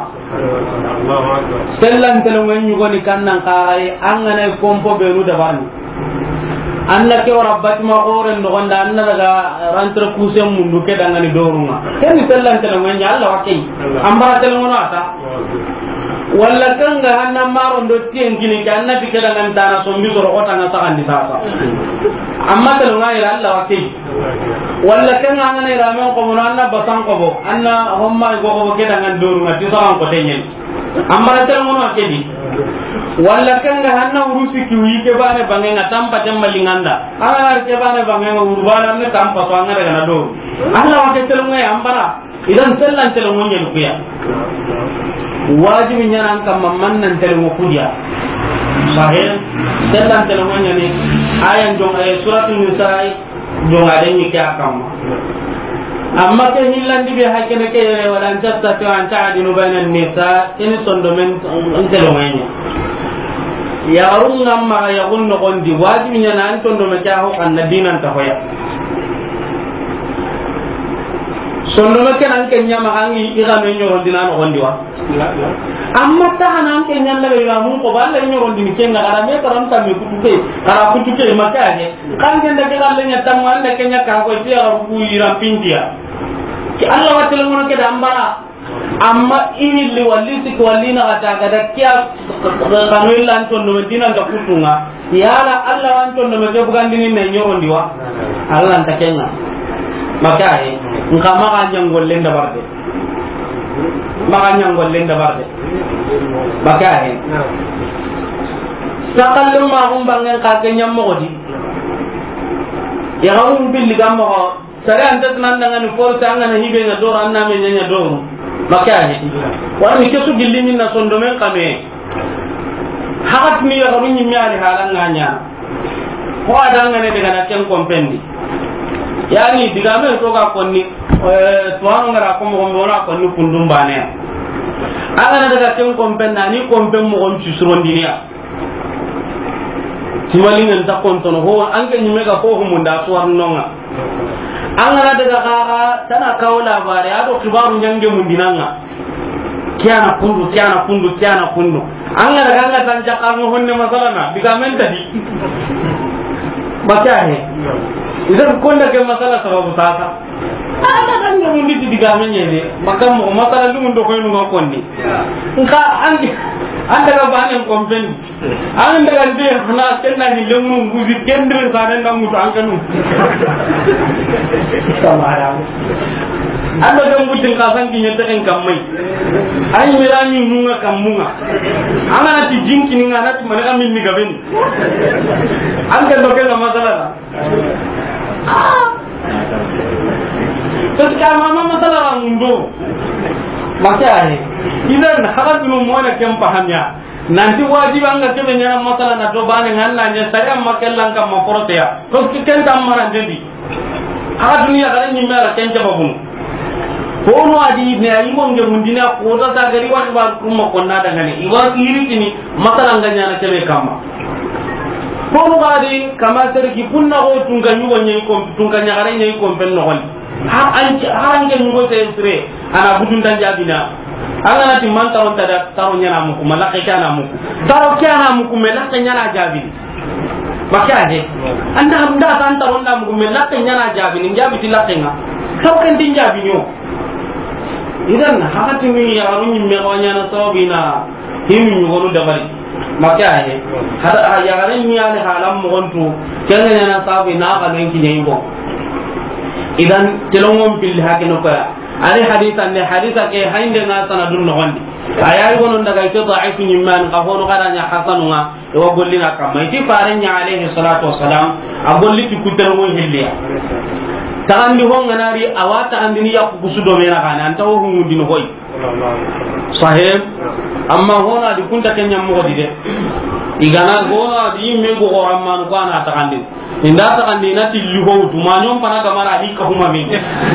sellan telo ngai nyugo ni kannan qara angane kompo benu da barni anna ke rabbat ma gore nogon da anna daga rantra kusem mundu ke dangani dorunga keni sellan telo ngai allah wakai amba telo ngono ata walla kanga hanna maron do tien gini kanna tikada ngan tana sombi soro kota nga sakan di sasa amma telu ngai Allah wakil walla kanga ngane ramen ko mun anna basang ko bo anna homma go go keda ngan doru ngati sakan ko tenyen amma telu ngono akedi walla kanga hanna urusi ki wi ke bane bangenga tampa jamma linganda ana ke bane bangenga urbana ne tampa so ngare kana do Allah wakil telu ngai ambara idan sellan telu ngonya lukiya wajibi nyanan kam mannan tele mo kudia sahih sellan tele mo nyani ayan jong ay suratul nisa jong aden ni kya kam amma ke hillandi be hakene ke wala tastati an ta'dilu bayna an-nisa in sondomen tele mo nyani ya arunga ma ya gunno gondi wajibi nyanan tondo me kya ho kan dinan ta hoya sondo me kan anke nyama hangi iga me nyoro dinan gondi wa amma ta hanan ke nyalla be ga mun ko balla nyoro din ke ngara me taram ta me kutuke ara kutuke makaje kan ke ndake galle nya tam wanda ke nya ka ko tiya bu ira pindia ki Allah wa ta'ala mun ke dambara amma ini li walli tik wallina ata ga dakya kanu illa anton no dinan da kutunga yala Allah anton no me ke bugandini ne nyoro ndiwa Allah ta kenga makaje ngama ka jangolle nda barde maka nyangol lenda barde bakahe sakallu ma hum bangen ka ke nyammo godi ya hum billi gammo sare anta nan nan for tanga na hibe na dora anna me nyanya doro bakahe wani ke su gilli min na sondo men kame hakat mi ya hum nyi miali halan nganya ko adanga ne daga na ken kompendi yani digame to ga konni eh tuano ngara ko mo ngora ko ni kundum bane aga na daga ten kompen na ni kompen mo on chusron dinia timali ngen ta kontono ho anke ni mega ko ho munda suwar nonga anga na daga ka tana kawla bare ado kibaru nyange mundinanga kiana kundu kiana kundu kiana kundu anga daga anga tan jakar mo honne masalana digamen tadi bacahe idan konda ke masala sababu sasa ada kan yang mundi digamen yene makam mo masala lu ndo ko no konni nka andi anda ga bane kompen anda ga de hana kenna ni lemu nguzi kendre sa den ngamu to ankanu samara anda ga mutin kasan ki nyete en kammai ay mirani nunga kamunga ana ti jinki ni ngana ti mana min ni gaben anda do ke masala ah terus mama masalah mundo makanya idan hakat nu moana kem pahamnya nanti wajib anga kebe nyana masalah na do bane nganna nya saya makellan kam maforote ya terus ken tam maran jadi hakat dunia kala nyi mera ken jababun hono adi ne ay mo nge mundina ko ta ta gari wa ba kuma konna daga ne iwa iri kini masalan ganya na kebe kama hono gadi kama serki punna ho tunga nyugo nyai ko tunga nyagare nyai ko pen no hon ha an harange nyugo te sire ana budun dan jabina ana nati man taron tada taro nyana muku malaka kana muku taro kana muku melaka nyana jabini makade anda hamda tan taron da muku melaka nyana jabini jabi tilakenga taw kan tin jabini o idan hakati mi ya runyi me wanya na sobina himi nyugonu dabari makade hada ya garan mi ale halam mo gontu kenga na sabina ka nenki nyimbo idan telongom bil hakino ko ali hadithan ne haditha ke hainde na sanadun no gondi ayay wonon daga to da'if nyimman ka hono kada nya hasanunga e wa gollina kam iti farenya alayhi salatu wassalam a golli ti kutel mo hilliya tagandi ho nganari awata andini yakku kusudo mena kana anta ho humudin hoy sahib amma hona di kunta kenya mo di de igana gona di me go ko amma ko ana tagandi inda tagandi na tilli ho tumanyon pana gamara hi ka huma min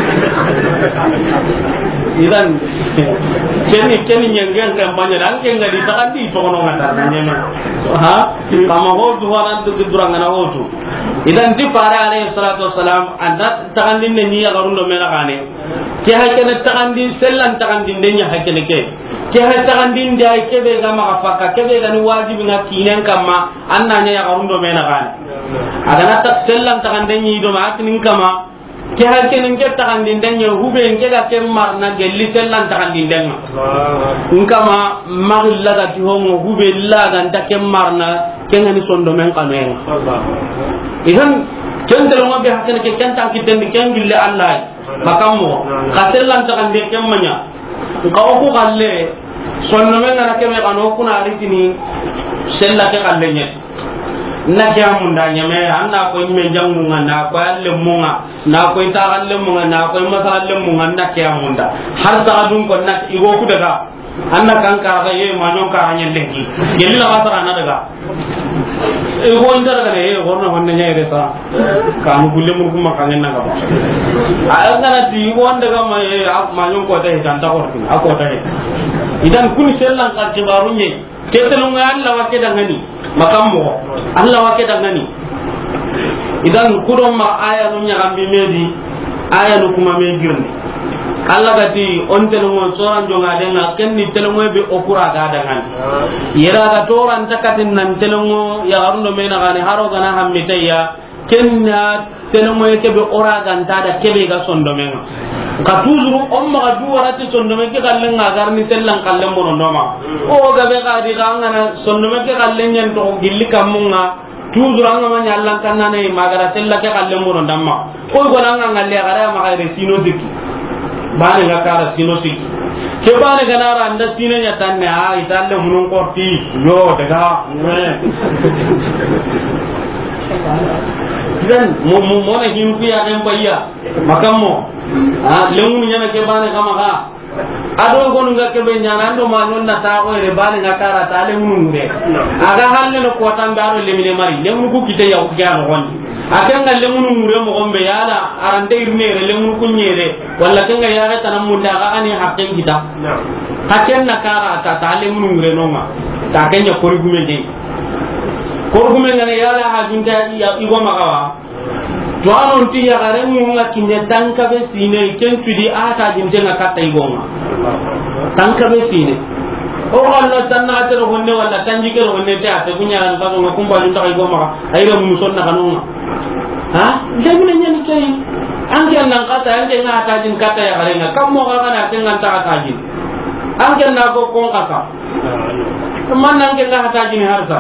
idan keni keni nyengen kan banya dan ken ngadi tagandi to kono ngata nyeme ha kama ho du hanan du duranga na ho tu idan di para alayhi salatu wassalam anda tagandi ne ni ya garundo mena kane ke ha ken tagandi sellan tagandi ndenya ha ken ke ke ha tagandi ndai ke be ga ma afaka ke be ga ni wajibi na kinen kamma annanya ya garundo mena kane agana ta sellan tagandi ni do ma tin kama ke ha ken ke tagandi ndenya hube ke ga ke marna gelli sellan tagandi ndenga nkama magilla ga ti homo hube la ga ndake marna ke ngani sondo men kanu idan kendelo ngabe hakene ke kenta kitten ken gille allah makammo khatellan ta kande kemmanya ngaw ko galle sonno men ngana keme kanu kuna ritini sella ke galle nye na jamu ndanya me anna ko nyime jangu ngana ko alle munga na ko ta alle munga na ko masala alle munga na ke amunda har ta dun ko na igo ku daga anna kan ka ga ye manyo ka hanya lengi yeli la masara na daga e go inda daga ne e gorna honne nyere ta ka mu gulle mun kuma kan na ga ba a ngana ti go daga ma e manyo ko ta tan ta ko ako ta idan kun sellan ka jibaru nye ketelo ngalla wa ke dangani makammo Allah wa ke dangani idan kudon ma aya no nyagambi medi aya no kuma me girni Allah gati on telo mo soran jonga denga kenni telo mo be okura ga dangan yera ga toran takatin nan telo mo ya garundo mena gane haro gana hammitaya kenna telo mo ke be ora ganta da kebe ga sondo menga ka tuzuru on ma ga duwarati sondo men ke kallen ga garni tellan kallen mo ndoma o ga be ga di ga ngana sondo men ke kallen nyen to gilli kamunga tuzuru anga ma nyallan kannane magara tella ke kallen mo ndamma ko go nanga ngalle gara ma ga re sino dikki bane ga kara sino siki ke bane ga nara anda sino nya tanne ha italle munun korti yo daga dan mo mo mo na himpi ya kan bayya makammo ha lemun nya na ke bane kama ga ado gonu ga ke be nya nan do ma non na ta ko re bane ga kara ta lemun de aga halle no ko tan daro lemine mari lemun ku kite ya ga no wonni akan ngalle munu mure mo gombe yala arante irne re lemun kunyere walla kenga yaga tanam munda ga ani hakken kita hakken na kara ta tale munu mure no ma ta kenya kori gume de kori gume ngane yala ha junta ya igo magawa to anon ti ya gare mu nga kinye tanka be sine ken tudi ata jinte nga katta igo ma tanka be sine o Allah tanna ta honne walla tanjike honne ta ta kunya ran ka ngo kumba junta igo ma ayra mu sonna kanuma ha jamina nyani kay anke nan kata anke nga ta jin kata ya gare nga kam mo ga kana ten nan ta ta jin anke na go kon kaka man nan ke nga ta jin harsa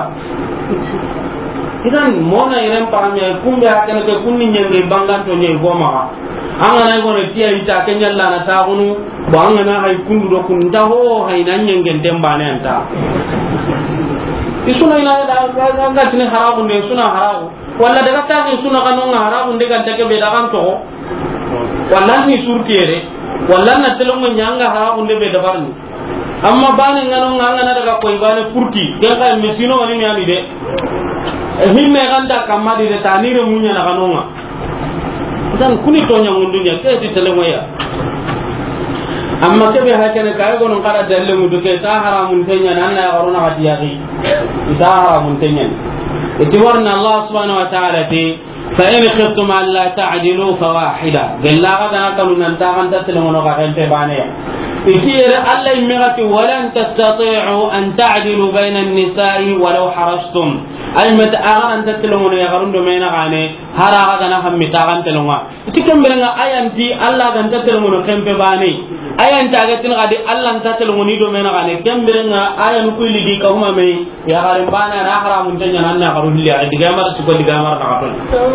idan mona iren parame kumbe hakene ke kunni nyenge bangan to nyey goma anga nay gono tiya ita kenya la na ta hunu bo anga na hay kundu do kun ta ho hay nan nyenge dembane anta isuna ila da ga tini harabu ne suna harabu walla daga ta ni suna kanu harabu de ga take be daga to walla ni surtiere walla na telongo nyanga harabu de be dabarni amma bani ngano nganga na daga koy bani furti ke ka mesino wani mi ani de himme ganda kamadi de tanire munya na kanonga dan kuni tonya mundunya ke ti telemoya amma kebe hakene kay gonon kada dalle mu duke ta haramun tanya nan na garuna hadiyaki ta haramun tanya itiwarna Allah subhanahu wa ta'ala ti fa in khiftum an la ta'dilu fawahida gella kada kanu nan ta kan tatlu no ka ente bane إثير الله يمغتي ولن تستطيعوا أن تعدلوا بين النساء ولو حرصتم أي متى أغرن تتلون يغرن دومين غاني هرا هذا نهم متاعن تلونا تكمل بلنا أيانتي الله كان تتلون كم بباني أيان تاجتين غادي الله تتلون دومين غاني كم بلنا أيان كل دي كهما مي يغرن بانا نهرا منتجنا نحن غرون لي عدي جامر سكول جامر نعطون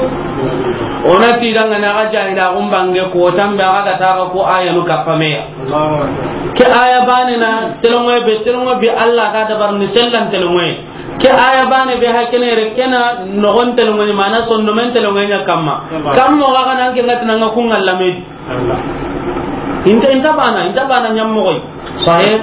onati danga na gaja ila umbange ko tambe aga ta ko aya no kafameya ke aya bane na telongo be telongo bi Allah ka da bar ni sellan telongo ke aya bane be hakene rekena no gon telongo ni mana sondo men telongo nya kamma kammo ga kana ke ngat na ko ngalla me inta inta bana inta bana nyammo koy sahih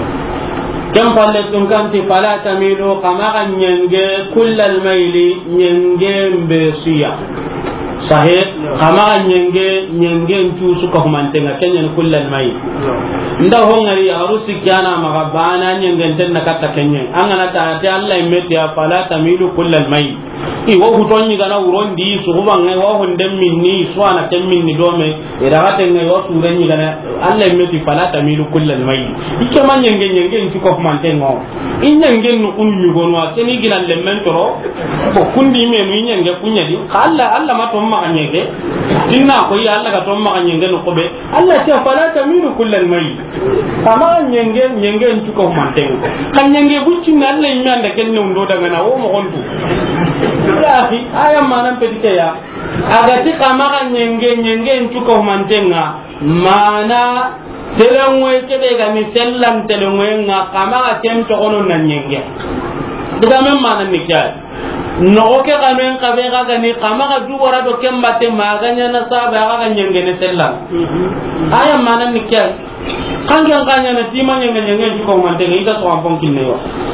كم قلت كنت فلا تميلوا كما نينجي كل الميل نينجي بسيا صحيح كما نينجي نينجي نشوسو كهمانتنا كنين كل الميل nda hongari arusi kyana magabana nyengen tenna katta kenyen angana ta ta Allah imeti afala tamilu kullal may i wo hutonni gana urondi su hubange wo hondem minni suana temminni dome ida gaten wo surenni gana Allah imeti fala tamilu kullal may ike man nyengen nyengen ci ko mantengo inyengen no kunyu gonwa teni ginan lemmen toro bo kundi me no nyenge kunyadi Allah Allah ma to ma nyenge dinna ko ya Allah ka to ma nyenge no kobe Allah ta fala tamilu kullal may kama nyenge nyenge ntuko manteng kan nyenge bucci nan lay nyanda ken ndo daga na wo mo hontu yahi aya manan pedike ya agati kama kan nyenge nyenge ntuko mantenga mana telengwe kede ga mi sellan telengwe nga kama ka tem to ono nan nyenge diga men manan ni kya no ke kamen ka be ga ni kama ka du wara do kembate maganya na saba ga nyenge ne sellan aya manan ni kya kangen kanya na timanya ngenyen ko mantenge ida so ampon kinne yo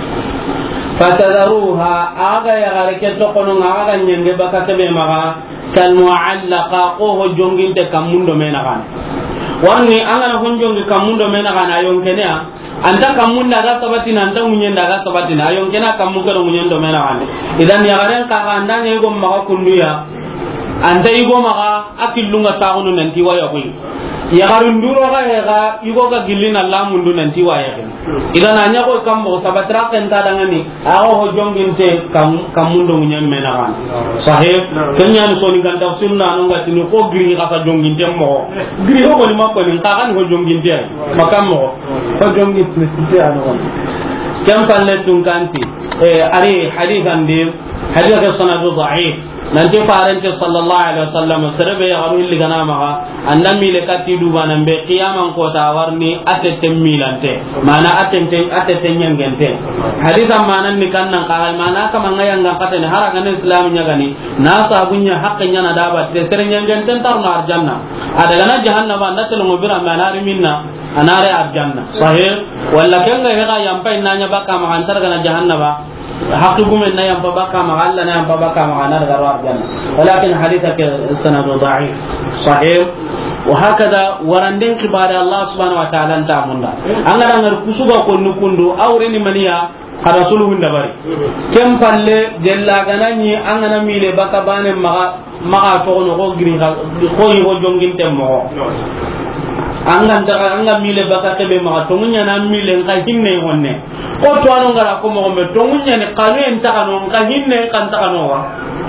fatadaruha aga ya gareke to kono aga nyenge baka tebe maga kal muallaqa ko ho jonginte kamundo mena kan warni anga na honjongi kamundo mena kan ayon kenya anta kamunda ga sabatina anta munyenda ga sabatina ayon kena kamundo munyendo mena kan idan ya garen ka anda ne go maga kunduya anta igo maga akillunga taunu nanti waya koy ya garunduro ga ga yugo ga gillina lamundu nanti waya ken idan anya ko kammo sabatra kan tadangani awo ho jonginte kam kamundo munyan menaran sahih kenya no soni kan tafsirna no ngati no ko giri ga ka jonginte mo giri ho boni makko ni kan ho jonginte makam mo ho jonginte ti ano kam palle tun kanti e ari hadithan de haditha ka sanadu da'if nanti farante sallallahu alaihi wasallam serbe ya garu illi gana maga andami le katti du banan be qiyaman ko ta warni atete milante mana atente atete nyangente haditha manan ni kannan ka mana kama ngaya ngam katene hara kan islam nya gani na sabunya hakkenya na daba te sere nyangente tar na arjanna ada gana jahannama natel ngobira manari minna anare arjanna sahih walla kenga hega yampai nanya baka magantar gana jahannama حقكم ان ينبا كما قال لنا ينبا كما قال نرجع الجنه ولكن حديثك سند ضعيف صحيح وهكذا ورندن كبار الله سبحانه وتعالى انت امنا انا نغر كسوبا كون كوندو اورني منيا رسوله ndabari kem palle jella ganani angana mile baka bane maga maga to no go giri ko yi go jongin temmo anga ndaga anga mile baka kebe maga to munya na mile ngai hinne wonne ko to anu ngara ko mo me to munya ne kanu en ta kanu ngai hinne kan ta kanu wa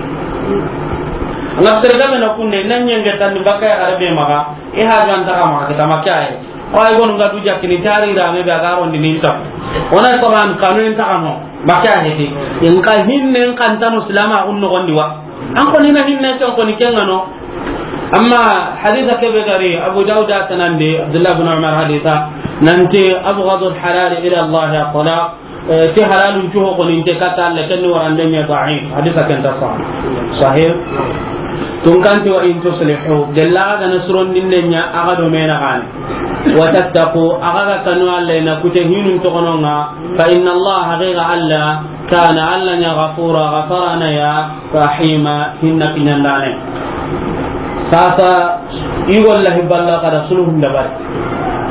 anga terga me na kunne nanya ngata ni baka ya arabe maga e ha jan ta kama ka makai ko ay gonu ngadu jakini tari da me ba garon ni ninta ona ko ran kanu en ta kanu makai hedi en ka hinne kan ta no islama unno gondi wa an ko ni na hinne to ko ni kengano amma haditha ke begari abu daud tanande abdullah ibn umar haditha nanti abghadu al-halal ila allah ya talaq ti halalun tuho ko ninte kata la kan warande me da'if haditha kan tasah sahih tungkanti wa in tuslihu dalla ga nasrun dinnenya aga do mena kan wa tattaqu aga kanu alla kute hinun to kononga fa inna allah ghayra alla kana alla ya ghafura ghafarana ya rahima hinna kinyandane sasa igol la hiballa kada suluhum dabar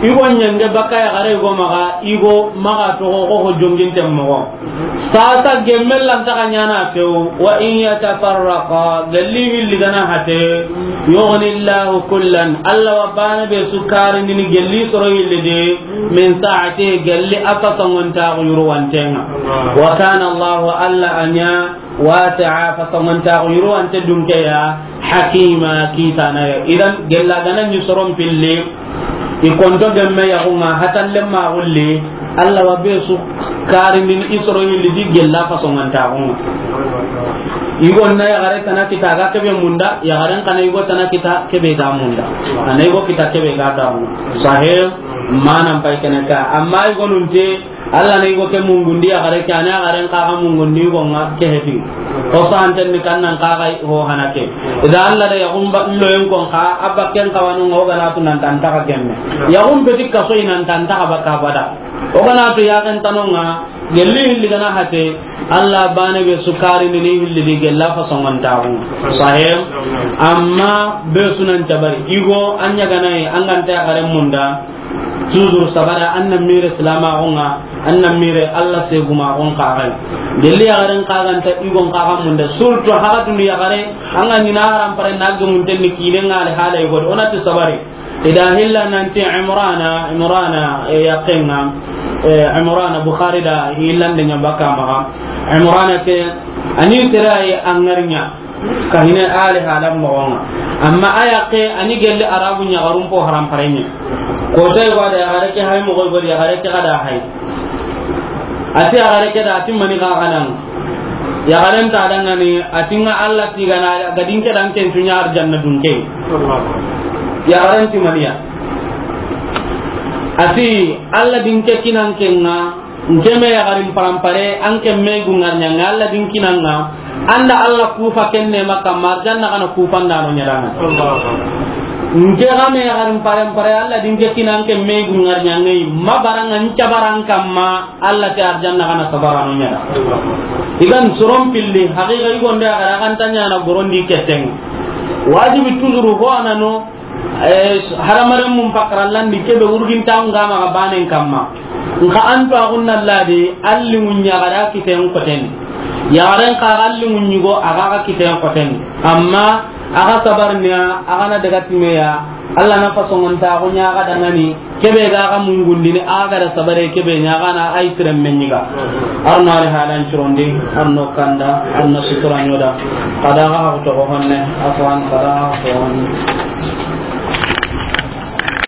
igo nyenge baka ya gare go maga igo maga to go go jongin temmo sasa gemmel lan ta kanyana feu wa in yatafarraqa galli hilli gana hate yughnillahu kullan alla wa bana be sukari ni galli soro hilli de min sa'ati galli afata ngonta yuru wantenga wa kana allah alla anya wasi'a fa ngonta yuru ante dunke ya hakima kitana idan gella gana ni soron pille ikonto gemme ya hunga hatalle ma gulle alla wa be su karin isro yili di gella fa songanta hunga igon na ya gare kana kita ga kebe munda ya garen kana igo tana kita kebe ga munda ana igo kita kebe ga da hunga sahih manam pai kana ka amma igo nunte alla ne igo ke mungundi ya gare kana ya garen ka ga mungundi go nga ke heti o santen ni kannan ka ga ho hanake idan alla da ya umba lo yen ko ka abba ken ka wanu ngo ga na tunan tan ta ka gemme ya umbe tikka so inan tan ta ba ka bada o ga na to ya kan tanonga gelli hilli gana hate alla bane be sukari ni hilli di gella fa songon tawu sahih amma be sunan tabari igo anya gana an ganta gare munda tuzur sabara annan mire salama onga annan mire alla se guma on qaray gelli ya garen qaganta igon qaga munda surtu hagatun ya gare anga ni naram pare nagge mun tenni kilenga le hala igo onati sabari ida hilla nanti imrana imrana yaqinna imrana bukhari da hillan de nyambaka ma imrana ke ani tirai angarnya kahine ale halam mo amma ayaqe ani gelle arabu nya garum po haram parenya ko tay wada ya gare ke hay mo gol gol ya gare ke kada hay ati ya gare ke da tim mani ka kanan ya garen ta dan ni atinga Allah tigana gadin ke dan ten tunya arjanna dunke ya garen ti maniya ati Allah dinke kinan kenga ngeme ya garin parampare anke me gungarnya Allah dinkinanga anda Allah kufa kenne maka marjanna kana kufa ndano nyaranga nge game ya garin parampare Allah dinke kinan ke me gungarnya ngai mabaranga ncabarang kamma Allah ta arjanna kana sabarano nyara idan surom pilli haqiqa igonda gara kan tanya na gorondi keteng wajibi tuzuru ho anano haramaren mum pakrallan di kebe urgin taw ngama ga banen kamma nka anto agunna ladi alli munya gara kiten koten yaren ka alli munyigo aga ga kiten koten amma aga sabarnya aga na daga timeya alla na fasongon ta gunya ga dangani kebe ga ga mungundini aga da sabare kebe nya ga na ay tirem menyiga arno ari halan churonde arno kanda arno suturanyoda kada ga to honne afwan kada ko